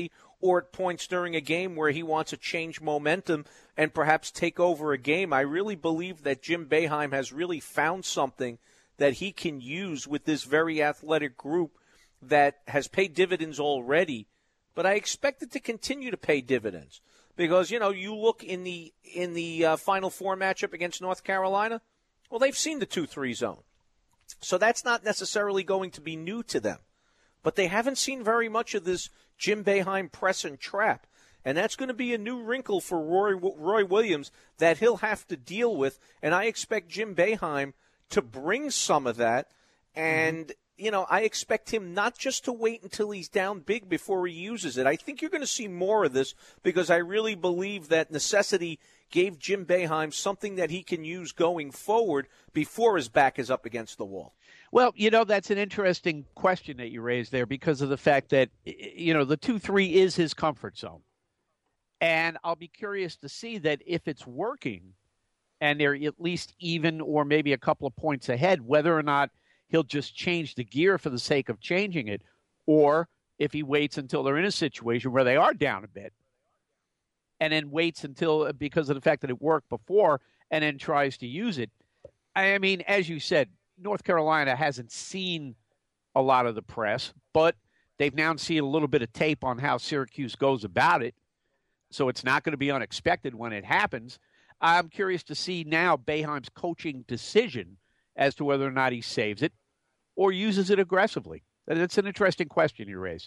S4: or at points during a game where he wants to change momentum and perhaps take over a game. I really believe that Jim Boeheim has really found something that he can use with this very athletic group that has paid dividends already, but I expect it to continue to pay dividends. Because, you know, you look in the in the uh, Final Four matchup against North Carolina, well, they've seen the two three zone. So that's not necessarily going to be new to them. But they haven't seen very much of this Jim Boeheim press and trap. And that's going to be a new wrinkle for Roy, Roy Williams that he'll have to deal with. And I expect Jim Boeheim to bring some of that. And, mm-hmm. you know, I expect him not just to wait until he's down big before he uses it. I think you're going to see more of this because I really believe that necessity gave Jim Boeheim something that he can use going forward before his back is up against the wall.
S3: Well, you know, that's an interesting question that you raised there because of the fact that, you know, the two three is his comfort zone. And I'll be curious to see that if it's working and they're at least even or maybe a couple of points ahead, whether or not he'll just change the gear for the sake of changing it, or if he waits until they're in a situation where they are down a bit and then waits until, because of the fact that it worked before, and then tries to use it. I mean, as you said, North Carolina hasn't seen a lot of the press, but they've now seen a little bit of tape on how Syracuse goes about it. So it's not going to be unexpected when it happens. I'm curious to see now Boeheim's coaching decision as to whether or not he saves it or uses it aggressively. That's an interesting question you raise.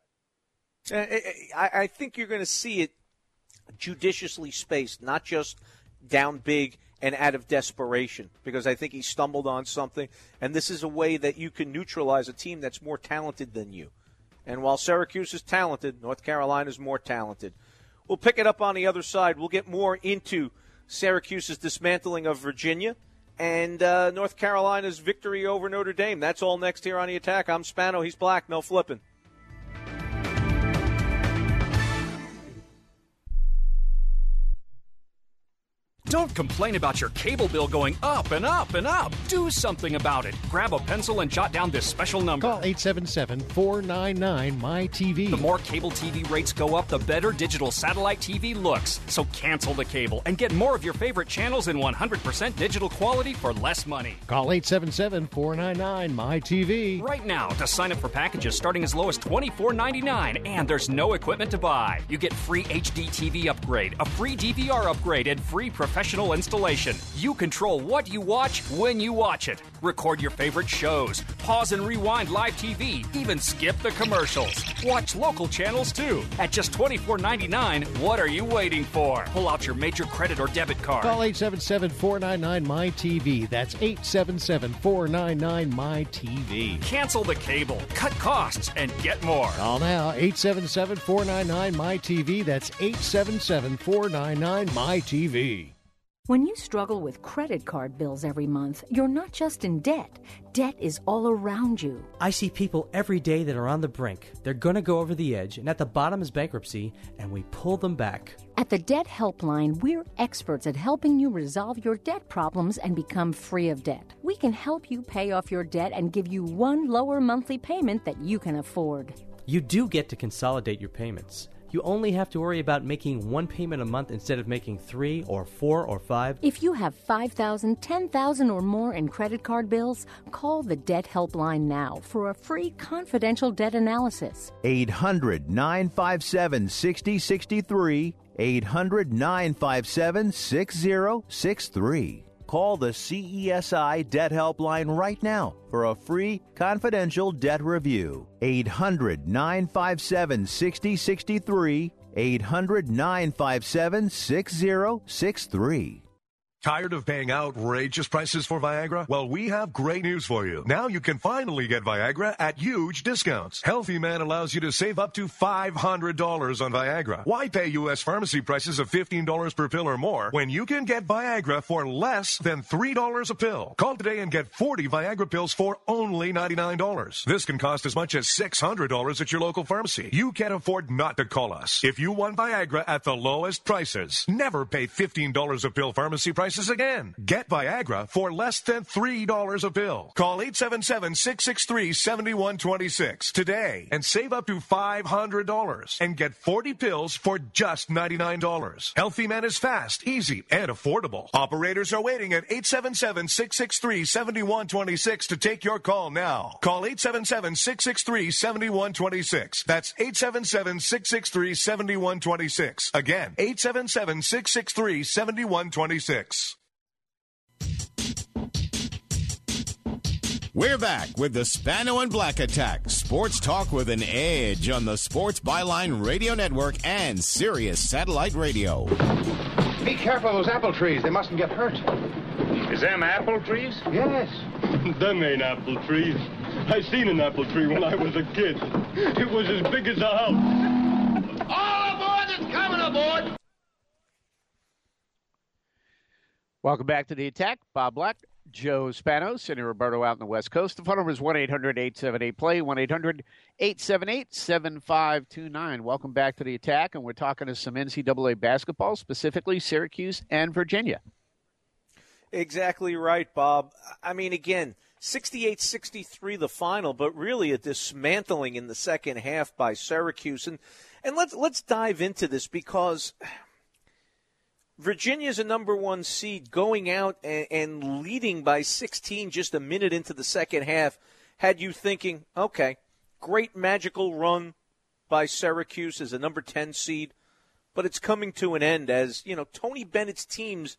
S4: I, I think you're going to see it judiciously spaced, not just down big and out of desperation, because I think he stumbled on something, and this is a way that you can neutralize a team that's more talented than you. And while Syracuse is talented, North Carolina is more talented. We'll pick it up on the other side. We'll get more into Syracuse's dismantling of Virginia and uh, North Carolina's victory over Notre Dame. That's all next here on The Attack. I'm Spano. He's Black. No flipping.
S2: Don't complain about your cable bill going up and up and up. Do something about it. Grab a pencil and jot down this special number.
S6: Call eight seven seven, four nine nine, M Y T V.
S2: The more cable T V rates go up, the better digital satellite T V looks. So cancel the cable and get more of your favorite channels in one hundred percent digital quality for less money.
S6: Call eight seven seven, four nine nine, M Y T V.
S2: Right now to sign up for packages starting as low as twenty-four ninety-nine, and there's no equipment to buy. You get free H D T V upgrade, a free D V R upgrade, and free professional installation. You control what you watch when you watch it. Record your favorite shows. Pause and rewind live T V. Even skip the commercials. Watch local channels too. At just twenty-four ninety-nine, what are you waiting for? Pull out your major credit or debit card.
S6: Call eight seven seven, four nine nine, M Y T V. That's eight seven seven, four nine nine, M Y T V.
S2: Cancel the cable. Cut costs and get more.
S6: Call now. eight seven seven, four nine nine, M Y T V. That's eight seven seven, four nine nine, M Y T V.
S7: When you struggle with credit card bills every month, you're not just in debt. Debt is all around you.
S19: I see people every day that are on the brink. They're going to go over the edge, and at the bottom is bankruptcy, and we pull them back.
S7: At the Debt Helpline, we're experts at helping you resolve your debt problems and become free of debt. We can help you pay off your debt and give you one lower monthly payment that you can afford.
S19: You do get to consolidate your payments. You only have to worry about making one payment a month instead of making three or four or five.
S7: If you have five thousand dollars, ten thousand dollars or more in credit card bills, call the Debt Helpline now for a free confidential debt analysis.
S14: eight hundred, nine five seven, six zero six three. eight hundred, nine five seven, six zero six three. Call the C E S I Debt Helpline right now for a free confidential debt review. eight hundred, nine five seven, six zero six three. eight hundred, nine five seven, six zero six three.
S20: Tired of paying outrageous prices for Viagra? Well, we have great news for you. Now you can finally get Viagra at huge discounts. Healthy Man allows you to save up to five hundred dollars on Viagra. Why pay U S pharmacy prices of fifteen dollars per pill or more when you can get Viagra for less than three dollars a pill? Call today and get forty Viagra pills for only ninety-nine dollars. This can cost as much as six hundred dollars at your local pharmacy. You can't afford not to call us. If you want Viagra at the lowest prices, never pay fifteen dollars a pill pharmacy prices prices again. Get Viagra for less than three dollars a pill. Call eight seven seven, six six three, seven one two six today and save up to five hundred dollars and get forty pills for just ninety-nine dollars. Healthy Man is fast, easy, and affordable. Operators are waiting at eight seven seven, six six three, seven one two six to take your call now. Call eight seven seven, six six three, seven one two six. That's eight seven seven, six six three, seven one two six. Again, eight seven seven, six six three, seven one two six.
S1: We're back with the Spano and Black Attack. Sports talk with an edge on the Sports Byline Radio Network and Sirius Satellite Radio.
S9: Be careful of those apple trees. They mustn't get hurt.
S21: Is them apple trees?
S9: Yes.
S21: Them ain't apple trees. I seen an apple tree when I was a kid. It was as big as a house.
S9: All aboard that's coming aboard!
S3: Welcome back to the attack. Bob Black, Joe Spano, Cindy Roberto out on the West Coast. The phone number is one eight hundred, eight seven eight, play, one eight hundred, eight seven eight, seven five two nine. Welcome back to the attack, and we're talking to some N C double A basketball, specifically Syracuse and Virginia.
S4: Exactly right, Bob. I mean, again, sixty-eight sixty-three the final, but really a dismantling in the second half by Syracuse. And and let's let's dive into this because Virginia's a number one seed going out and, and leading by sixteen just a minute into the second half had you thinking, okay, great magical run by Syracuse as a number ten seed, but it's coming to an end as, you know, Tony Bennett's teams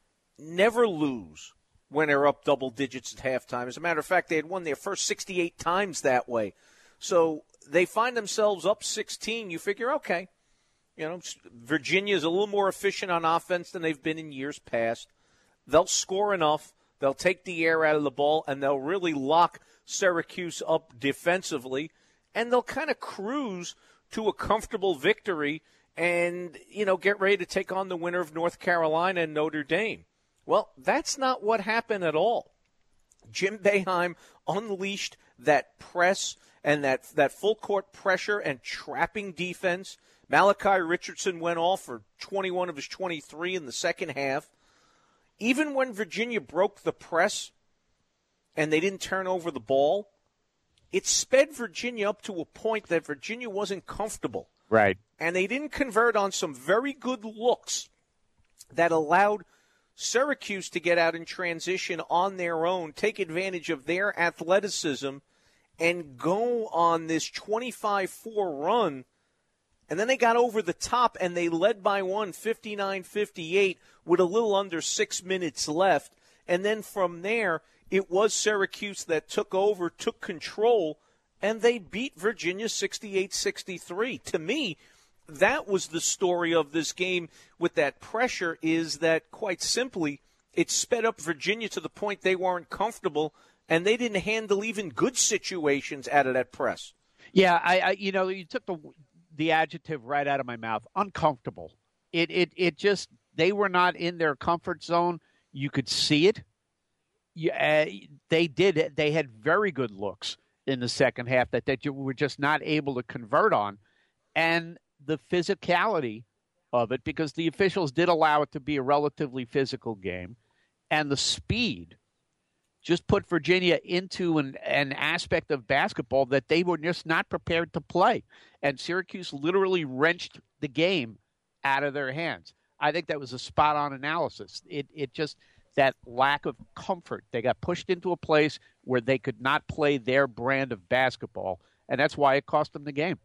S4: never lose when they're up double digits at halftime. As a matter of fact, they had won their first sixty-eight times that way. So they find themselves up sixteen. You figure, okay, you know, Virginia is a little more efficient on offense than they've been in years past. They'll score enough. They'll take the air out of the ball, and they'll really lock Syracuse up defensively, and they'll kind of cruise to a comfortable victory and, you know, get ready to take on the winner of North Carolina and Notre Dame. Well, that's not what happened at all. Jim Boeheim unleashed that press and that, that full-court pressure and trapping defense. Malachi Richardson went off for twenty-one of his twenty-three in the second half. Even when Virginia broke the press and they didn't turn over the ball, it sped Virginia up to a point that Virginia wasn't comfortable.
S3: Right.
S4: And they didn't convert on some very good looks that allowed Syracuse to get out in transition on their own, take advantage of their athleticism, and go on this twenty-five four run. And then they got over the top, and they led by one, fifty-nine fifty-eight, with a little under six minutes left. And then from there, it was Syracuse that took over, took control, and they beat Virginia sixty-eight sixty-three. To me, that was the story of this game with that pressure, is that, quite simply, it sped up Virginia to the point they weren't comfortable, and they didn't handle even good situations out of that press.
S3: Yeah, I, I you know, you took the the adjective right out of my mouth. Uncomfortable. It it it just, they were not in their comfort zone. You could see it. Yeah, uh, they did. They had very good looks in the second half that that you were just not able to convert on, and the physicality of it, because the officials did allow it to be a relatively physical game, and the speed just put Virginia into an, an aspect of basketball that they were just not prepared to play. And Syracuse literally wrenched the game out of their hands. I think that was a spot-on analysis. It it just, that lack of comfort. They got pushed into a place where they could not play their brand of basketball, and that's why it cost them the game.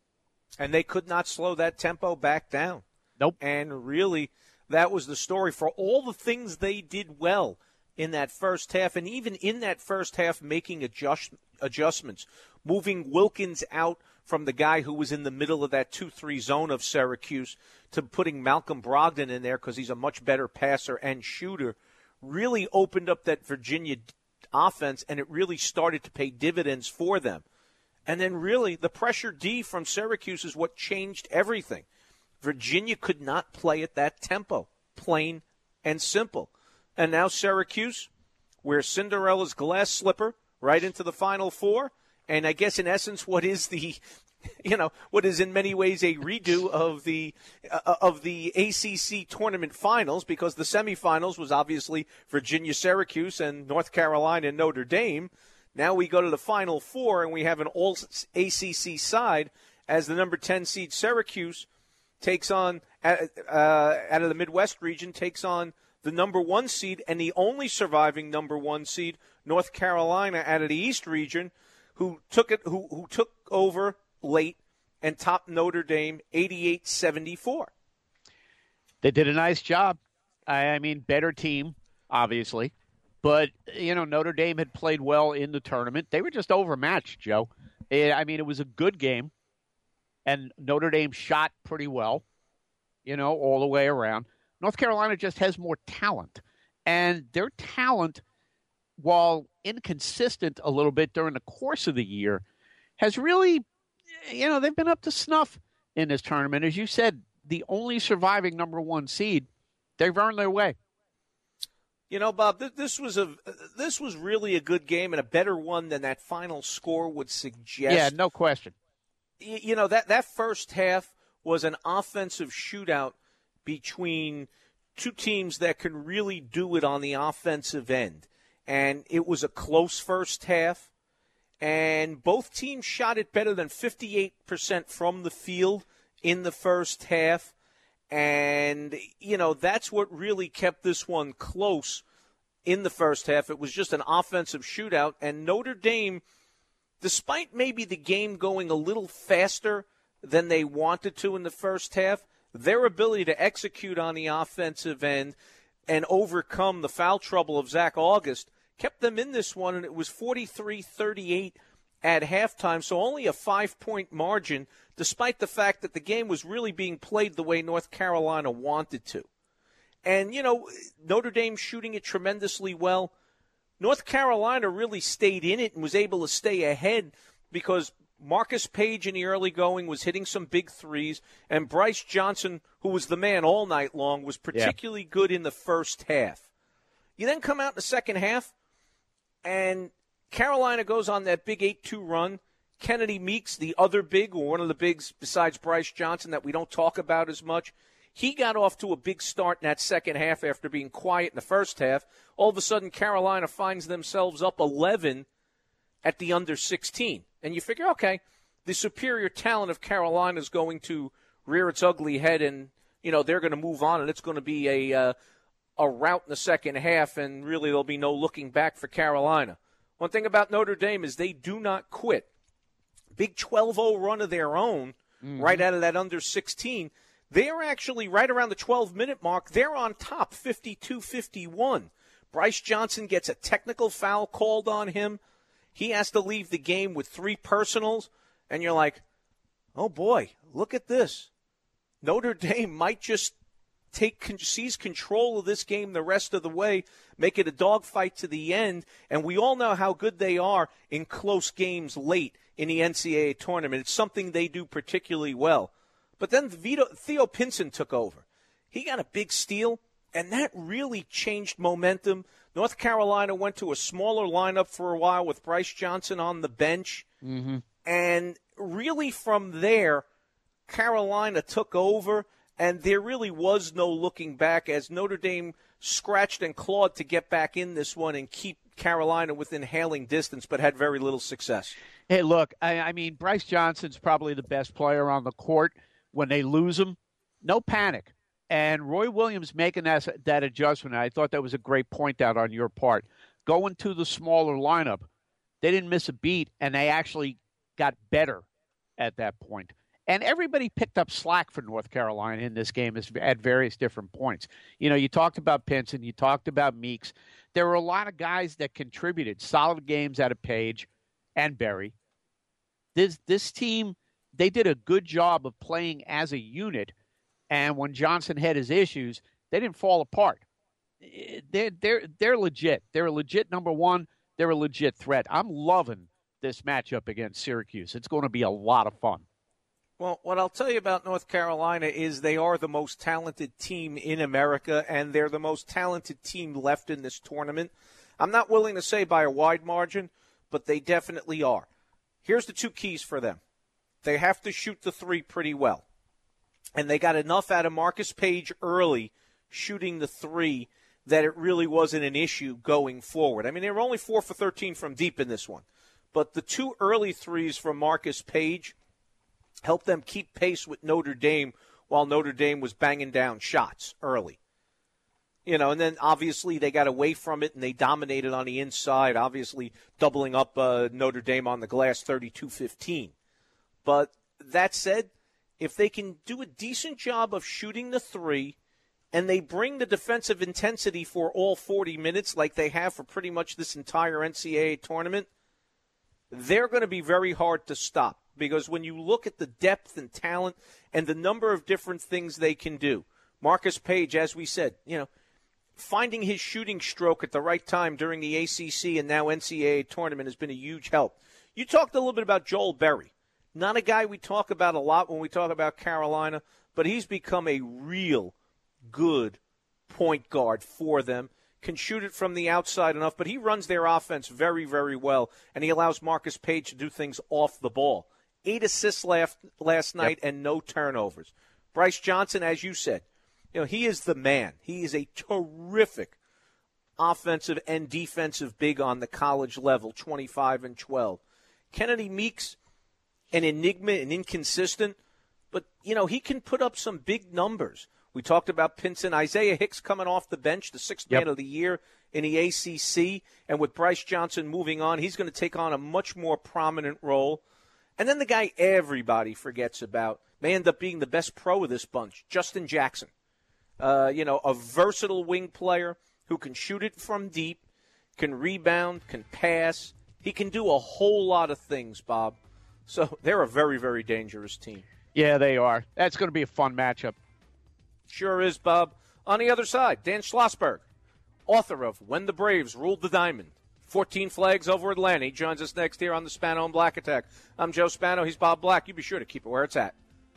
S4: And they could not slow that tempo back down.
S3: Nope.
S4: And really, that was the story for all the things they did well in that first half, and even in that first half making adjust, adjustments, moving Wilkins out from the guy who was in the middle of that two three zone of Syracuse to putting Malcolm Brogdon in there because he's a much better passer and shooter, really opened up that Virginia offense, and it really started to pay dividends for them. And then really the pressure D from Syracuse is what changed everything. Virginia could not play at that tempo, plain and simple. And now Syracuse, we're Cinderella's glass slipper right into the Final Four. And I guess in essence what is the you know, what is in many ways a redo of the uh, of the A C C tournament finals, because the semifinals was obviously Virginia, Syracuse, and North Carolina and Notre Dame. Now we go to the Final Four, and we have an all A C C side as the number ten seed Syracuse takes on, uh, out of the Midwest region, takes on the number one seed and the only surviving number one seed, North Carolina, out of the East region, who took it, who, who took over late and topped Notre Dame eighty-eight seventy-four.
S3: They did a nice job. I, I mean, better team, obviously. But, you know, Notre Dame had played well in the tournament. They were just overmatched, Joe. It, I mean, it was a good game. And Notre Dame shot pretty well, you know, all the way around. North Carolina just has more talent. And their talent, while inconsistent a little bit during the course of the year, has really, you know, they've been up to snuff in this tournament. As you said, the only surviving number one seed, they've earned their way.
S4: You know, Bob, th- this was a this was really a good game and a better one than that final score would suggest.
S3: Yeah, no question.
S4: Y- you know, that, that first half was an offensive shootout between two teams that can really do it on the offensive end. And it was a close first half. And both teams shot it better than fifty-eight percent from the field in the first half. And, you know, that's what really kept this one close in the first half. It was just an offensive shootout. And Notre Dame, despite maybe the game going a little faster than they wanted to in the first half, their ability to execute on the offensive end and overcome the foul trouble of Zach August kept them in this one, and it was forty-three thirty-eight at halftime, so only a five-point margin, despite the fact that the game was really being played the way North Carolina wanted to. And, you know, Notre Dame shooting it tremendously well. North Carolina really stayed in it and was able to stay ahead because Marcus Page in the early going was hitting some big threes, and Bryce Johnson, who was the man all night long, was particularly yeah. good in the first half. You then come out in the second half, and Carolina goes on that big eight two run. Kennedy Meeks, the other big, or one of the bigs besides Bryce Johnson that we don't talk about as much, he got off to a big start in that second half after being quiet in the first half. All of a sudden, Carolina finds themselves up eleven at the under sixteen. And you figure, okay, the superior talent of Carolina is going to rear its ugly head, and, you know, they're going to move on, and it's going to be a uh, a rout in the second half, and really there'll be no looking back for Carolina. One thing about Notre Dame is they do not quit. Big twelve oh run of their own, mm-hmm. right out of that under sixteen. They're actually right around the twelve-minute mark. They're on top, fifty-two fifty-one. Bryce Johnson gets a technical foul called on him. He has to leave the game with three personals, and you're like, oh, boy, look at this. Notre Dame might just take seize control of this game the rest of the way, make it a dogfight to the end, and we all know how good they are in close games late in the N C double A tournament. It's something they do particularly well. But then Vito, Theo Pinson took over. He got a big steal, and that really changed momentum. North Carolina went to a smaller lineup for a while with Bryce Johnson on the bench.
S3: Mm-hmm.
S4: And really from there, Carolina took over, and there really was no looking back as Notre Dame scratched and clawed to get back in this one and keep Carolina within hailing distance, but had very little success.
S3: Hey, look, I, I mean, Bryce Johnson's probably the best player on the court. When they lose him, no panic. And Roy Williams making that, that adjustment, I thought that was a great point out on your part. Going to the smaller lineup, they didn't miss a beat, and they actually got better at that point. And everybody picked up slack for North Carolina in this game at various different points. You know, you talked about Pinson, you talked about Meeks. There were a lot of guys that contributed solid games out of Page and Berry. This this team, they did a good job of playing as a unit, and when Johnson had his issues, they didn't fall apart. They're, they're, they're legit. They're a legit number one. They're a legit threat. I'm loving this matchup against Syracuse. It's going to be a lot of fun.
S4: Well, what I'll tell you about North Carolina is they are the most talented team in America, and they're the most talented team left in this tournament. I'm not willing to say by a wide margin, but they definitely are. Here's the two keys for them. they have to shoot the three pretty well. And they got enough out of Marcus Page early shooting the three that it really wasn't an issue going forward. I mean, they were only four for thirteen from deep in this one. But the two early threes from Marcus Page helped them keep pace with Notre Dame while Notre Dame was banging down shots early. You know, and then obviously they got away from it and they dominated on the inside, obviously doubling up uh, Notre Dame on the glass thirty-two fifteen. But that said, if they can do a decent job of shooting the three and they bring the defensive intensity for all forty minutes like they have for pretty much this entire N C double A tournament, they're going to be very hard to stop. Because when you look at the depth and talent and the number of different things they can do, Marcus Page, as we said, you know, finding his shooting stroke at the right time during the A C C and now N C double A tournament has been a huge help. You talked a little bit about Joel Berry. Not a guy we talk about a lot when we talk about Carolina, but he's become a real good point guard for them. Can shoot it from the outside enough, but he runs their offense very, very well, and he allows Marcus Page to do things off the ball. Eight assists last, last night yep. and no turnovers. Bryce Johnson, as you said, you know, he is the man. He is a terrific offensive and defensive big on the college level, twenty-five and twelve. Kennedy Meeks, an enigma and inconsistent, but, you know, he can put up some big numbers. We talked about Pinson. Isaiah Hicks coming off the bench, the sixth yep. man of the year in the A C C, and with Bryce Johnson moving on, he's going to take on a much more prominent role. And then the guy everybody forgets about may end up being the best pro of this bunch, Justin Jackson. Uh, you know, a versatile wing player who can shoot it from deep, can rebound, can pass. He can do a whole lot of things, Bob. So they're a very, very dangerous team.
S3: Yeah, they are. That's going to be a fun matchup.
S4: Sure is, Bob. On the other side, Dan Schlossberg, author of When the Braves Ruled the Diamond, fourteen Flags Over Atlanta. He joins us next here on the Spano and Black Attack. I'm Joe Spano. He's Bob Black. You be sure to keep it where it's at.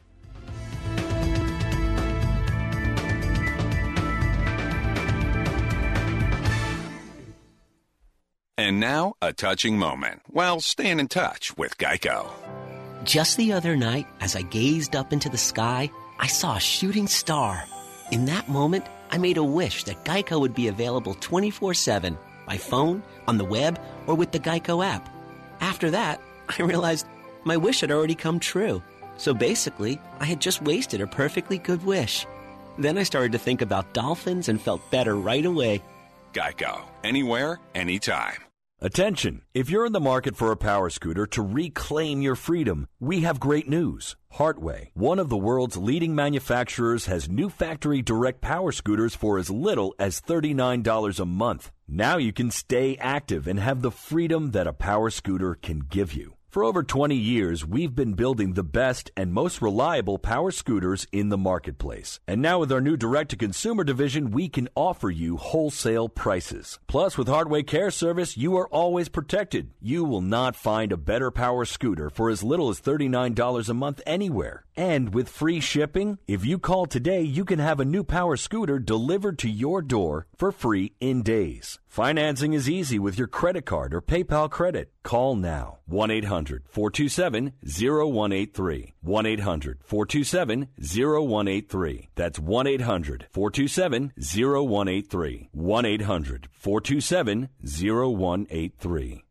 S8: And now, a touching moment while staying in touch with Geico.
S10: Just the other night, as I gazed up into the sky, I saw a shooting star. In that moment, I made a wish that Geico would be available twenty-four seven, by phone, on the web, or with the Geico app. After that, I realized my wish had already come true. So basically, I had just wasted a perfectly good wish. Then I started to think about dolphins and felt better right away.
S8: Geico. Anywhere, anytime.
S22: Attention! If you're in the market for a power scooter to reclaim your freedom, we have great news. Hartway, one of the world's leading manufacturers, has new factory direct power scooters for as little as thirty-nine dollars a month. Now you can stay active and have the freedom that a power scooter can give you. For over twenty years, we've been building the best and most reliable power scooters in the marketplace. And now with our new direct-to-consumer division, we can offer you wholesale prices. Plus, with Hartway Care Service, you are always protected. You will not find a better power scooter for as little as thirty-nine dollars a month anywhere. And with free shipping, if you call today, you can have a new power scooter delivered to your door for free in days. Financing is easy with your credit card or PayPal credit. Call now. one eight hundred four two seven zero one eight three. one eight hundred four two seven zero one eight three. That's one eight hundred four two seven zero one eight three. one eight hundred four two seven zero one eight three.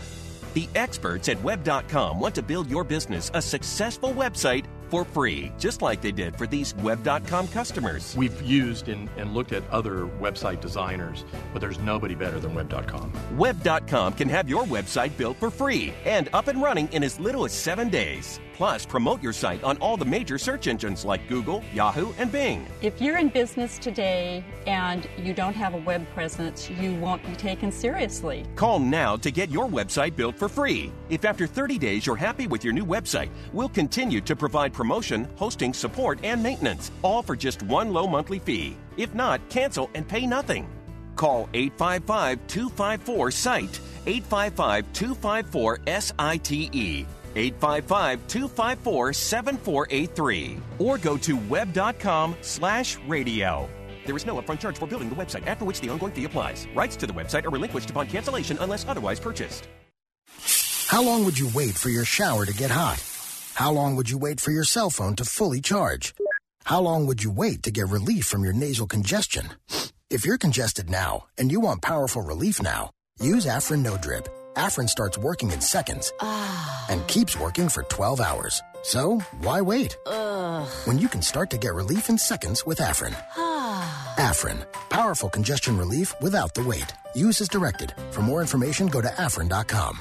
S23: The experts at web dot com want to build your business a successful website for free, just like they did for these web dot com customers.
S24: We've used and, and looked at other website designers, but there's nobody better than web dot com.
S23: web dot com can have your website built for free and up and running in as little as seven days. Plus, promote your site on all the major search engines like Google, Yahoo, and Bing.
S25: If you're in business today and you don't have a web presence, you won't be taken seriously.
S23: Call now to get your website built for free. If after thirty days you're happy with your new website, we'll continue to provide promotion, hosting, support, and maintenance, all for just one low monthly fee. If not, cancel and pay nothing. Call eight five five, two five four, S I T E, eight five five, two five four, S I T E, eight five five, two five four, seven four eight three, or go to web dot com slash radio. There is no upfront charge for building the website, after which the ongoing fee applies. Rights to the website are relinquished upon cancellation unless otherwise purchased.
S27: How long would you wait for your shower to get hot?
S11: How long would you wait for your cell phone to fully charge? How long would you wait to get relief from your nasal congestion? If you're congested now and you want powerful relief now, use Afrin No Drip. Afrin starts working in seconds and keeps working for twelve hours. So, why wait?
S12: Ugh.
S11: When you can start to get relief in seconds with Afrin. Afrin, powerful congestion relief without the wait. Use as directed. For more information, go to afrin dot com.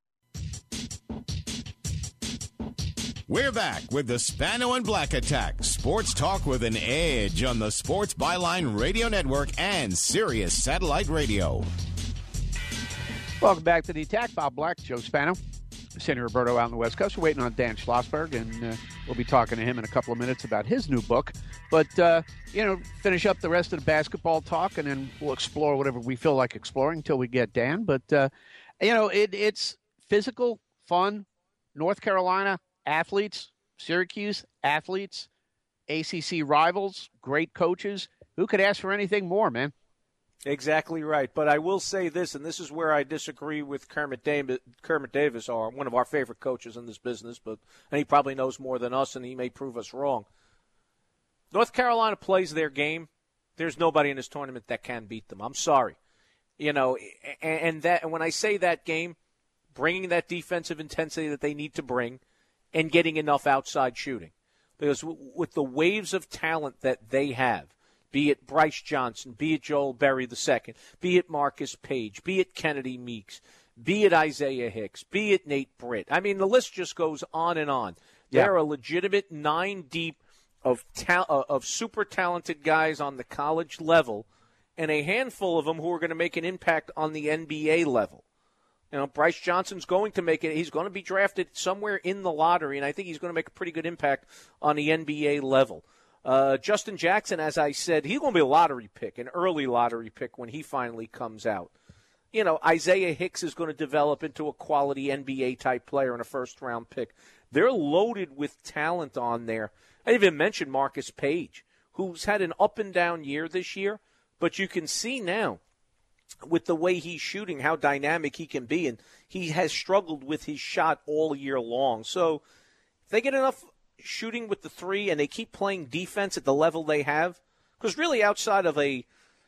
S1: We're back with the Spano and Black Attack. Sports talk with an edge on the Sports Byline Radio Network and Sirius Satellite Radio.
S3: Welcome back to the Attack. Bob Black, Joe Spano, Sandy Roberto out on the West Coast. We're waiting on Dan Schlossberg, and uh, we'll be talking to him in a couple of minutes about his new book. But, uh, you know, finish up the rest of the basketball talk, and then we'll explore whatever we feel like exploring until we get Dan. But, uh, you know, it, it's physical, fun, North Carolina athletes, Syracuse athletes, A C C rivals, great coaches. Who could ask for anything more, man?
S4: Exactly right. But I will say this, and this is where I disagree with Kermit Davis, Kermit Davis, our, one of our favorite coaches in this business, but and he probably knows more than us, and he may prove us wrong. North Carolina plays their game. There's nobody in this tournament that can beat them. I'm sorry. You know, and, and that and when I say that game, bringing that defensive intensity that they need to bring and getting enough outside shooting. Because w- with the waves of talent that they have, be it Bryce Johnson, be it Joel Berry the second, be it Marcus Page, be it Kennedy Meeks, be it Isaiah Hicks, be it Nate Britt. I mean, the list just goes on and on.
S3: Yeah.
S4: They're a legitimate nine deep of ta- of super talented guys on the college level, and a handful of them who are going to make an impact on the N B A level. You know, Bryce Johnson's going to make it. He's going to be drafted somewhere in the lottery, and I think he's going to make a pretty good impact on the N B A level. Uh, Justin Jackson, as I said, he's going to be a lottery pick, an early lottery pick when he finally comes out. You know, Isaiah Hicks is going to develop into a quality N B A-type player and a first-round pick. They're loaded with talent on there. I even mentioned Marcus Page, who's had an up-and-down year this year, but you can see now with the way he's shooting how dynamic he can be, and he has struggled with his shot all year long. So if they get enough shooting with the three and they keep playing defense at the level they have, because really outside of a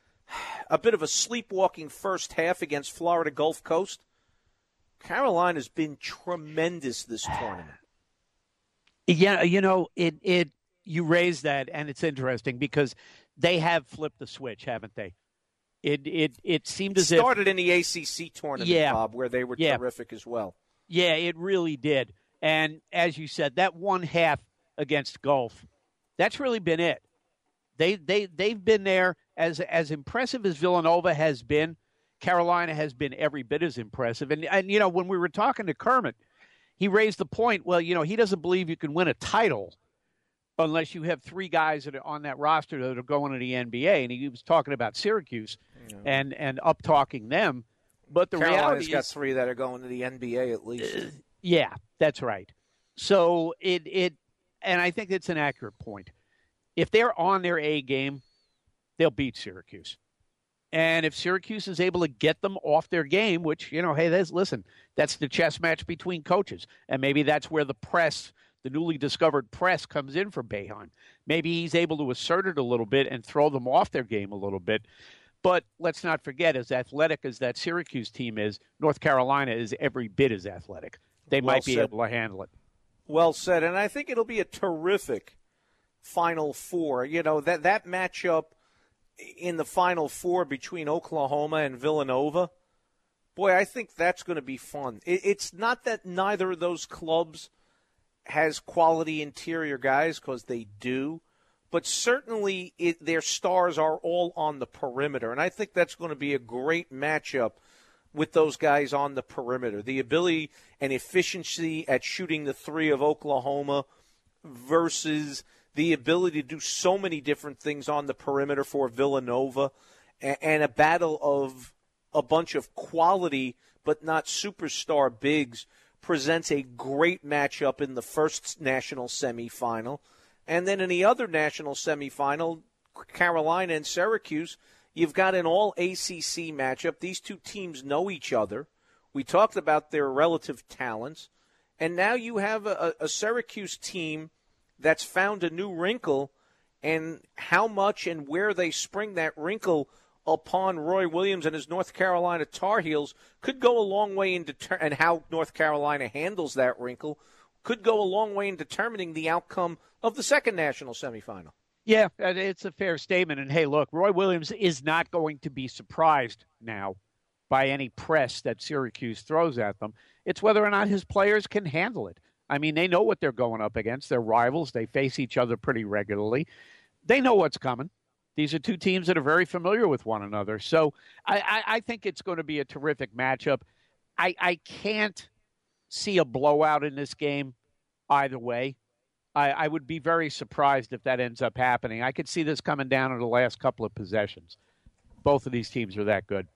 S4: a bit of a sleepwalking first half against Florida Gulf Coast, Carolina's been tremendous this tournament.
S3: Yeah, you know, it it you raise that, and it's interesting because they have flipped the switch, haven't they? It it it seemed as
S4: it started
S3: if,
S4: in the A C C tournament,
S3: yeah,
S4: Bob, where they were
S3: yeah.
S4: terrific as well.
S3: Yeah, it really did. And as you said, that one half against Gulf, that's really been it. They they they've been there. As as impressive as Villanova has been, Carolina has been every bit as impressive. And and you know, when we were talking to Kermit, he raised the point. Well, you know, he doesn't believe you can win a title unless you have three guys that are on that roster that are going to the N B A. And he was talking about Syracuse yeah. and and up talking them. But the
S4: Carolina's
S3: reality
S4: got
S3: is,
S4: three that are going to the N B A at least. Uh,
S3: yeah, that's right. So it it and I think it's an accurate point. If they're on their A game, they'll beat Syracuse. And if Syracuse is able to get them off their game, which, you know, hey, there's, listen, that's the chess match between coaches. And maybe that's where the press, the newly discovered press, comes in for Boeheim. Maybe he's able to assert it a little bit and throw them off their game a little bit. But let's not forget, as athletic as that Syracuse team is, North Carolina is every bit as athletic. They
S4: well
S3: might be
S4: said.
S3: able to handle it.
S4: Well said. And I think it'll be a terrific Final Four. You know, that, that matchup in the Final Four between Oklahoma and Villanova, boy, I think that's going to be fun. It, it's not that neither of those clubs has quality interior guys, because they do, but certainly it, their stars are all on the perimeter, and I think that's going to be a great matchup with those guys on the perimeter. The ability and efficiency at shooting the three of Oklahoma versus the ability to do so many different things on the perimeter for Villanova, and a battle of a bunch of quality but not superstar bigs presents a great matchup in the first national semifinal. And then in the other national semifinal, Carolina and Syracuse, you've got an all-A C C matchup. These two teams know each other. We talked about their relative talents. And now you have a, a Syracuse team that's found a new wrinkle, and how much and where they spring that wrinkle upon Roy Williams and his North Carolina Tar Heels could go a long way in deter- and how North Carolina handles that wrinkle could go a long way in determining the outcome of the second national semifinal.
S3: Yeah, it's a fair statement. And, hey, look, Roy Williams is not going to be surprised now by any press that Syracuse throws at them. It's whether or not his players can handle it. I mean, they know what they're going up against. They're rivals. They face each other pretty regularly. They know what's coming. These are two teams that are very familiar with one another. So I, I, I think it's going to be a terrific matchup. I, I can't see a blowout in this game either way. I, I would be very surprised if that ends up happening. I could see this coming down to the last couple of possessions. Both of these teams are that good.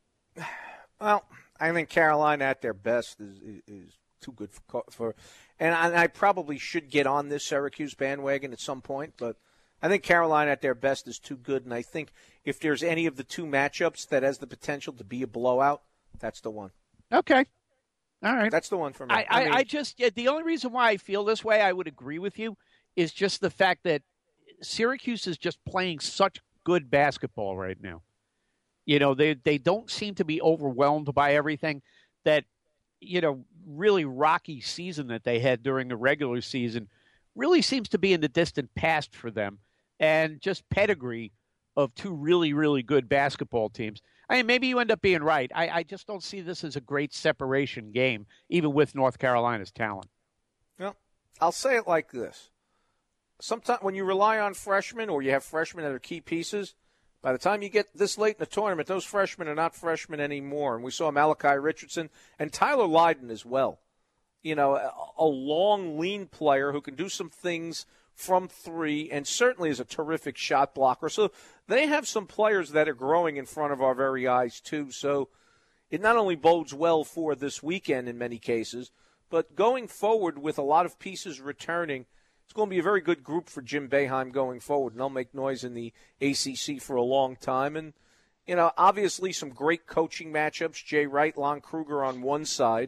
S4: Well, I think Carolina at their best is, is, is too good for, for and I, I probably should get on this Syracuse bandwagon at some point, but I think Carolina at their best is too good, and I think if there's any of the two matchups that has the potential to be a blowout, that's the one.
S3: Okay. All right.
S4: That's the one for me.
S3: I, I, I, mean, I just, the only reason why I feel this way, I would agree with you, is just the fact that Syracuse is just playing such good basketball right now. You know, they they don't seem to be overwhelmed by everything. That, you know, really rocky season that they had during the regular season really seems to be in the distant past for them. And just pedigree of two really, really good basketball teams. I mean, maybe you end up being right. I, I just don't see this as a great separation game, even with North Carolina's talent.
S4: Well, I'll say it like this. Sometimes when you rely on freshmen or you have freshmen that are key pieces, by the time you get this late in the tournament, those freshmen are not freshmen anymore. And we saw Malachi Richardson and Tyler Lydon as well. You know, a, a long, lean player who can do some things from three and certainly is a terrific shot blocker. So they have some players that are growing in front of our very eyes, too. So it not only bodes well for this weekend in many cases, but going forward with a lot of pieces returning, it's going to be a very good group for Jim Boeheim going forward, and they'll make noise in the A C C for a long time. And, you know, obviously some great coaching matchups, Jay Wright, Lon Kruger on one side,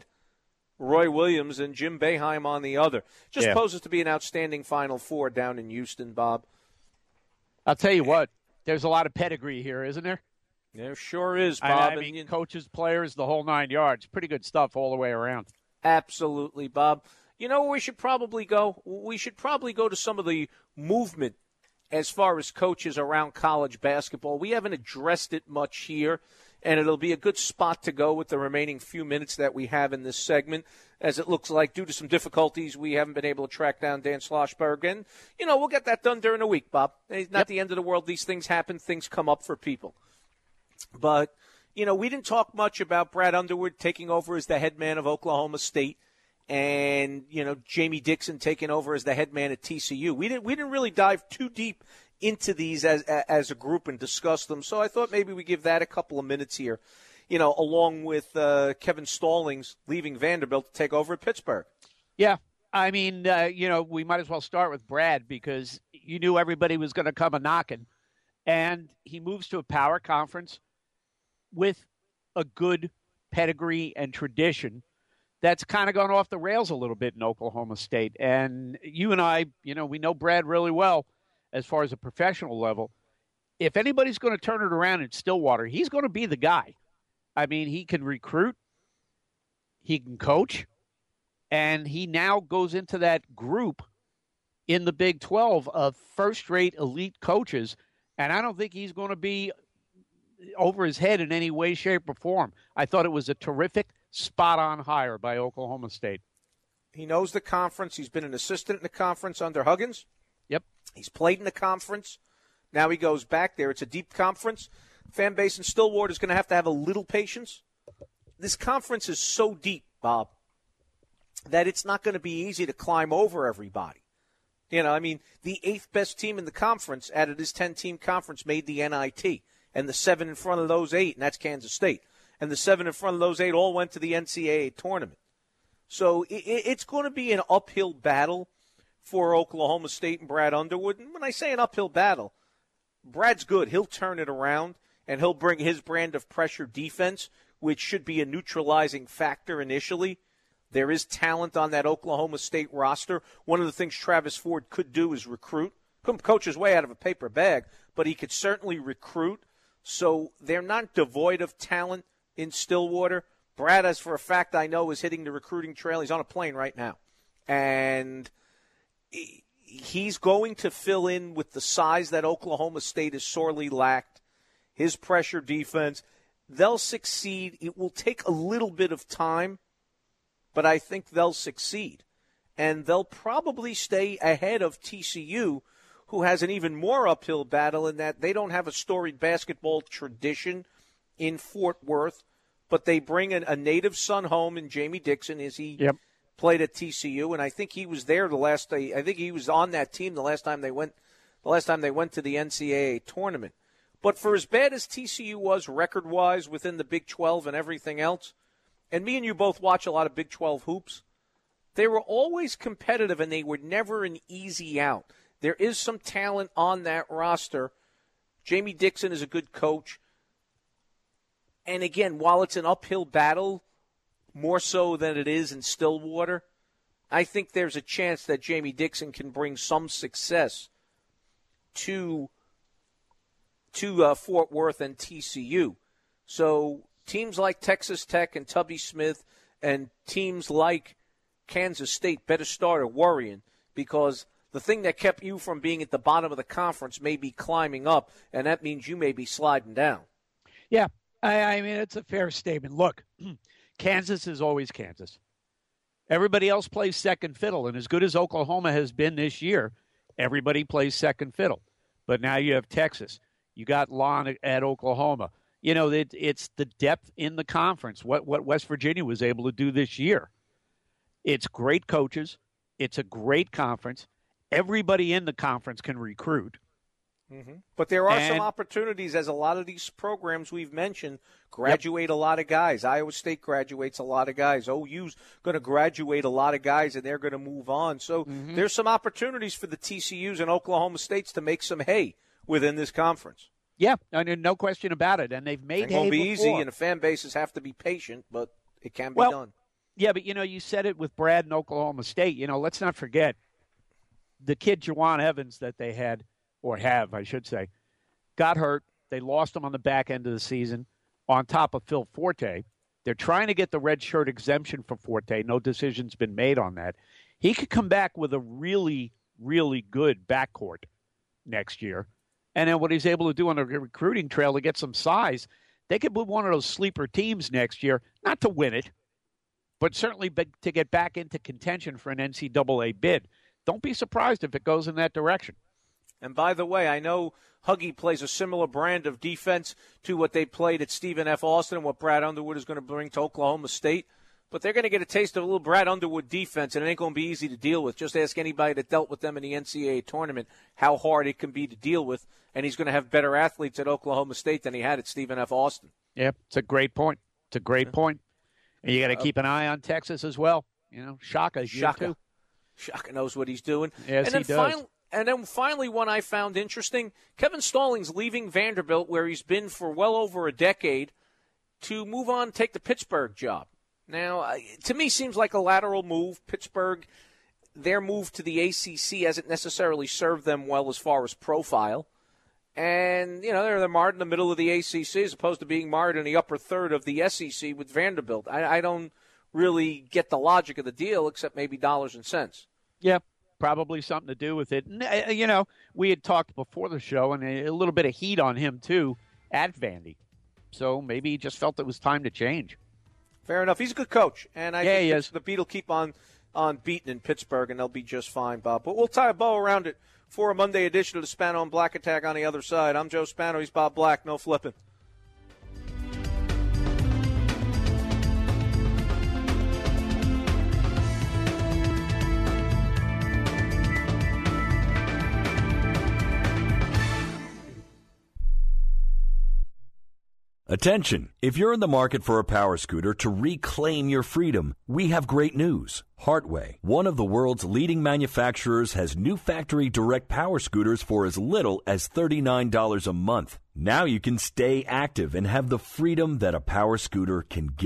S4: Roy Williams and Jim Boeheim on the other. Just
S3: yeah.
S4: poses to be an outstanding Final Four down in Houston, Bob.
S3: I'll tell you what, there's a lot of pedigree here, isn't there?
S4: There sure is, Bob.
S3: I, I mean, and, coaches, players, the whole nine yards. Pretty good stuff all the way around.
S4: Absolutely, Bob. You know where we should probably go? We should probably go to some of the movement as far as coaches around college basketball. We haven't addressed it much here, and it'll be a good spot to go with the remaining few minutes that we have in this segment, as it looks like due to some difficulties we haven't been able to track down Dan Schlossberg. And, you know, we'll get that done during the week, Bob. It's not yep. the end of the world. These things happen. Things come up for people. But, you know, we didn't talk much about Brad Underwood taking over as the head man of Oklahoma State. And, you know, Jamie Dixon taking over as the head man at T C U. We didn't we didn't really dive too deep into these as as a group and discuss them. So I thought maybe we give that a couple of minutes here, you know, along with uh, Kevin Stallings leaving Vanderbilt to take over at Pittsburgh.
S3: Yeah. I mean, uh, you know, we might as well start with Brad because you knew everybody was going to come a knocking. And he moves to a power conference with a good pedigree and tradition that's kind of gone off the rails a little bit in Oklahoma State. And you and I, you know, we know Brad really well as far as a professional level. If anybody's going to turn it around in Stillwater, he's going to be the guy. I mean, he can recruit, he can coach, and he now goes into that group in the Big twelve of first-rate elite coaches, and I don't think he's going to be over his head in any way, shape, or form. I thought it was a terrific spot-on hire by Oklahoma State.
S4: He knows the conference. He's been an assistant in the conference under Huggins.
S3: Yep.
S4: He's played in the conference. Now he goes back there. It's a deep conference. Fan base in Stillwater is going to have to have a little patience. This conference is so deep, Bob, that it's not going to be easy to climb over everybody. You know, I mean, the eighth best team in the conference out of this ten-team conference made the N I T, and the seven in front of those eight, and that's Kansas State. And the seven in front of those eight all went to the N C double A tournament. So it, it's going to be an uphill battle for Oklahoma State and Brad Underwood. And when I say an uphill battle, Brad's good. He'll turn it around, and he'll bring his brand of pressure defense, which should be a neutralizing factor initially. There is talent on that Oklahoma State roster. One of the things Travis Ford could do is recruit. Couldn't coach his way out of a paper bag, but he could certainly recruit. So they're not devoid of talent in Stillwater. Brad, as for a fact I know, is hitting the recruiting trail. He's on a plane right now. And he's going to fill in with the size that Oklahoma State has sorely lacked, his pressure defense. They'll succeed. It will take a little bit of time, but I think they'll succeed. And they'll probably stay ahead of T C U, who has an even more uphill battle in that they don't have a storied basketball tradition in Fort Worth, but they bring a, a native son home in Jamie Dixon as he
S3: yep.
S4: played at T C U, and I think he was there the last day. I think he was on that team the last time they went the last time they went to the N C double A tournament. But for as bad as T C U was record-wise within the Big twelve and everything else, and me and you both watch a lot of Big twelve hoops, they were always competitive and they were never an easy out. There is some talent on that roster. Jamie Dixon is a good coach. And again, while it's an uphill battle, more so than it is in Stillwater, I think there's a chance that Jamie Dixon can bring some success to, to uh, Fort Worth and T C U. So teams like Texas Tech and Tubby Smith and teams like Kansas State better start worrying, because the thing that kept you from being at the bottom of the conference may be climbing up, and that means you may be sliding down.
S3: Yeah, I, I mean, it's a fair statement. Look, Kansas is always Kansas. Everybody else plays second fiddle, and as good as Oklahoma has been this year, everybody plays second fiddle. But now you have Texas. You got Lon at Oklahoma. You know, it, it's the depth in the conference, what, what West Virginia was able to do this year. It's great coaches. It's a great conference. Everybody in the conference can recruit.
S4: Mm-hmm. But there are
S3: and,
S4: some opportunities, as a lot of these programs we've mentioned graduate yep. a lot of guys. Iowa State graduates a lot of guys. O U's going to graduate a lot of guys, and they're going to move on. So mm-hmm. there's some opportunities for the T C Us and Oklahoma States to make some hay within this conference.
S3: Yeah, I mean, no question about it. And they've made
S4: it won't be
S3: before.
S4: easy, and the fan bases have to be patient, but it can be
S3: well,
S4: done.
S3: Yeah, but, you know, you said it with Brad and Oklahoma State. You know, let's not forget the kid Juwan Evans that they had, or have, I should say, got hurt. They lost him on the back end of the season on top of Phil Forte. They're trying to get the red shirt exemption for Forte. No decision's been made on that. He could come back with a really, really good backcourt next year. And then what he's able to do on the recruiting trail to get some size, they could move one of those sleeper teams next year, not to win it, but certainly to get back into contention for an N C double A bid. Don't be surprised if it goes in that direction.
S4: And by the way, I know Huggy plays a similar brand of defense to what they played at Stephen F. Austin and what Brad Underwood is going to bring to Oklahoma State. But they're going to get a taste of a little Brad Underwood defense, and it ain't going to be easy to deal with. Just ask anybody that dealt with them in the N C double A tournament how hard it can be to deal with. And he's going to have better athletes at Oklahoma State than he had at Stephen F. Austin.
S3: Yeah, it's a great point. It's a great yeah. point. And you got to keep an eye on Texas as well. You know, Shaka's here
S4: Shaka.
S3: too.
S4: Shaka knows what he's doing.
S3: Yes,
S4: and then
S3: he does.
S4: Finally, and then finally, one I found interesting, Kevin Stallings leaving Vanderbilt, where he's been for well over a decade, to move on, take the Pittsburgh job. Now, to me, seems like a lateral move. Pittsburgh, their move to the A C C hasn't necessarily served them well as far as profile. And, you know, they're, they're marred in the middle of the A C C as opposed to being marred in the upper third of the S E C with Vanderbilt. I, I don't really get the logic of the deal, except maybe dollars and cents.
S3: Yeah, probably something to do with it. You know, we had talked before the show, and a little bit of heat on him, too, at Vandy. So maybe he just felt it was time to change.
S4: Fair enough. He's a good coach, and I
S3: yeah,
S4: think
S3: he
S4: the,
S3: is.
S4: the Beat will keep on, on beating in Pittsburgh, and they'll be just fine, Bob. But we'll tie a bow around it for a Monday edition of the Spano and Black Attack on the other side. I'm Joe Spano. He's Bob Black. No flipping.
S22: Attention! If you're in the market for a power scooter to reclaim your freedom, we have great news. Hartway, one of the world's leading manufacturers, has new factory direct power scooters for as little as thirty-nine dollars a month. Now you can stay active and have the freedom that a power scooter can give you.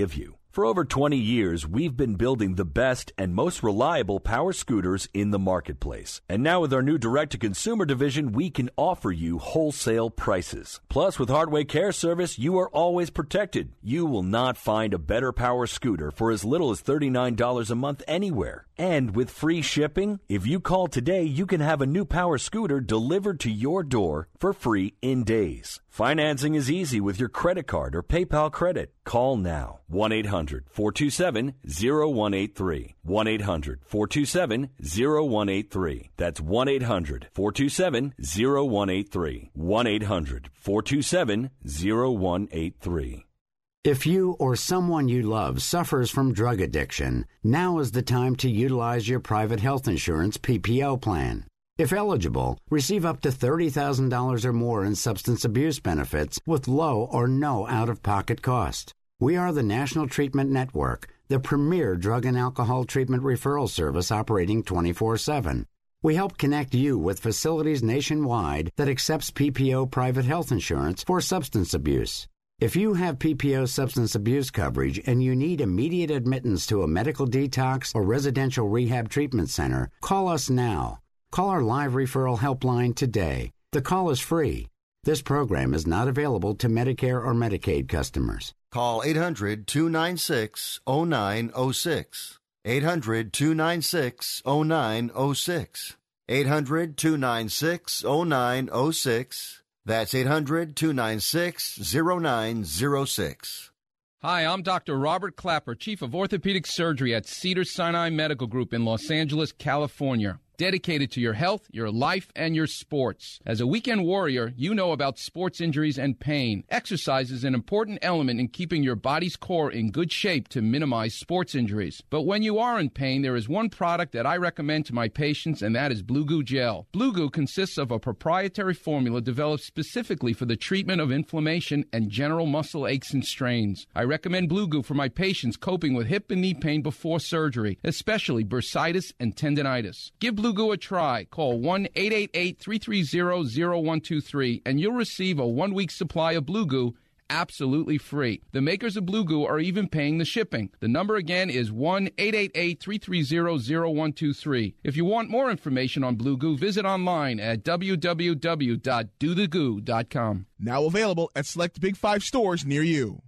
S22: For over twenty years, we've been building the best and most reliable power scooters in the marketplace. And now with our new direct-to-consumer division, we can offer you wholesale prices. Plus, with Hardway Care Service, you are always protected. You will not find a better power scooter for as little as thirty-nine dollars a month anywhere. And with free shipping, if you call today, you can have a new power scooter delivered to your door for free in days. Financing is easy with your credit card or PayPal credit. Call now. one eight hundred four two seven zero one eight three. one eight hundred four two seven zero one eight three. That's one eight hundred four two seven zero one eight three. one eight hundred four two seven zero one eight three.
S5: If you or someone you love suffers from drug addiction, now is the time to utilize your private health insurance P P O plan. If eligible, receive up to thirty thousand dollars or more in substance abuse benefits with low or no out-of-pocket cost. We are the National Treatment Network, the premier drug and alcohol treatment referral service operating twenty-four seven. We help connect you with facilities nationwide that accepts P P O private health insurance for substance abuse. If you have P P O substance abuse coverage and you need immediate admittance to a medical detox or residential rehab treatment center, call us now. Call our live referral helpline today. The call is free. This program is not available to Medicare or Medicaid customers.
S12: Call eight hundred two nine six oh nine oh six. eight hundred two nine six oh nine oh six. eight hundred two nine six oh nine oh six. That's eight hundred two nine six oh nine oh six.
S13: Hi, I'm Doctor Robert Clapper, Chief of Orthopedic Surgery at Cedars-Sinai Medical Group in Los Angeles, California. Dedicated to your health, your life, and your sports. As a weekend warrior, you know about sports injuries and pain. Exercise is an important element in keeping your body's core in good shape to minimize sports injuries. But when you are in pain, there is one product that I recommend to my patients, and that is Blue Goo Gel. Blue Goo consists of a proprietary formula developed specifically for the treatment of inflammation and general muscle aches and strains. I recommend Blue Goo for my patients coping with hip and knee pain before surgery, especially bursitis and tendinitis. Give Blue Goo a try. Call one eight eight eight, three three zero, zero one two three and you'll receive a one-week supply of Blue Goo absolutely free. The makers of Blue Goo are even paying the shipping. The number again is one eight eight eight, three three zero, zero one two three. If you want more information on Blue Goo, visit online at w w w dot do the goo dot com.
S15: Now available at select Big Five stores near you.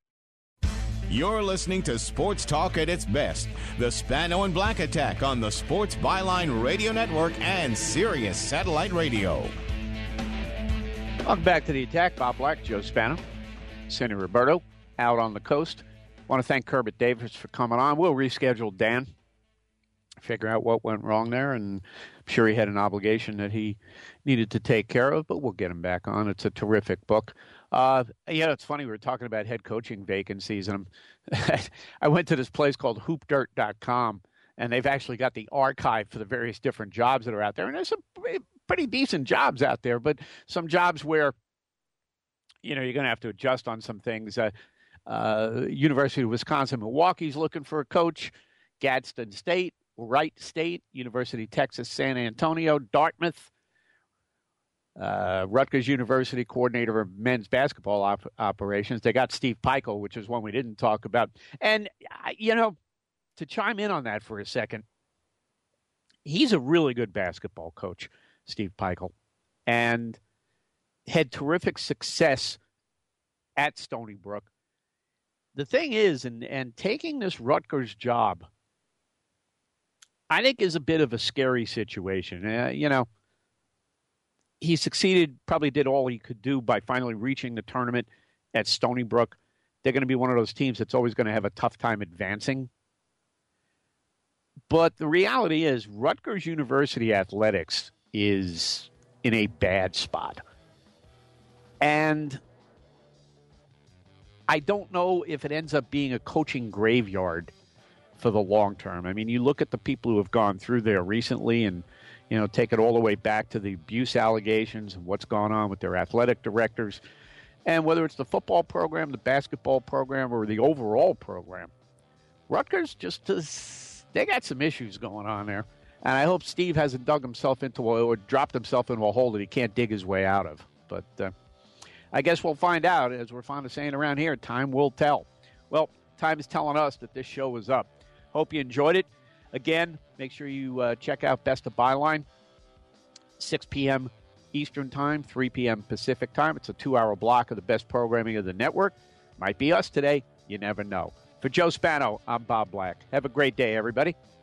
S1: You're listening to Sports Talk at its best. The Spano and Black Attack on the Sports Byline Radio Network and Sirius Satellite Radio.
S3: Welcome back to the Attack. Bob Black, Joe Spano, Cindy Roberto out on the coast. Want to thank Kerbert Davis for coming on. We'll reschedule Dan, figure out what went wrong there, and I'm sure he had an obligation that he needed to take care of, but we'll get him back on. It's a terrific book. Uh, yeah, it's funny. We were talking about head coaching vacancies, and I'm, I went to this place called hoop dirt dot com, and they've actually got the archive for the various different jobs that are out there. And there's some pretty decent jobs out there, but some jobs where, you know, you're going to have to adjust on some things. Uh, uh, University of Wisconsin-Milwaukee's looking for a coach. Gadsden State, Wright State, University of Texas San Antonio, Dartmouth. Uh, Rutgers University coordinator of men's basketball op- operations. They got Steve Pikiell, which is one we didn't talk about. And, you know, to chime in on that for a second, he's a really good basketball coach, Steve Pikiell, and had terrific success at Stony Brook. The thing is, and, and taking this Rutgers job, I think is a bit of a scary situation. Uh, you know, he succeeded, probably did all he could do by finally reaching the tournament at Stony Brook. They're going to be one of those teams that's always going to have a tough time advancing. But the reality is Rutgers University athletics is in a bad spot. And I don't know if it ends up being a coaching graveyard for the long term. I mean, you look at the people who have gone through there recently and, you know, take it all the way back to the abuse allegations and what's gone on with their athletic directors. And whether it's the football program, the basketball program, or the overall program, Rutgers just, does, they got some issues going on there. And I hope Steve hasn't dug himself into a, or dropped himself into a hole that he can't dig his way out of. But uh, I guess we'll find out, as we're fond of saying around here, time will tell. Well, time is telling us that this show is up. Hope you enjoyed it. Again, make sure you uh, check out Best of Byline, six p.m. Eastern Time, three p.m. Pacific Time. It's a two-hour block of the best programming of the network. Might be us today. You never know. For Joe Spano, I'm Bob Black. Have a great day, everybody.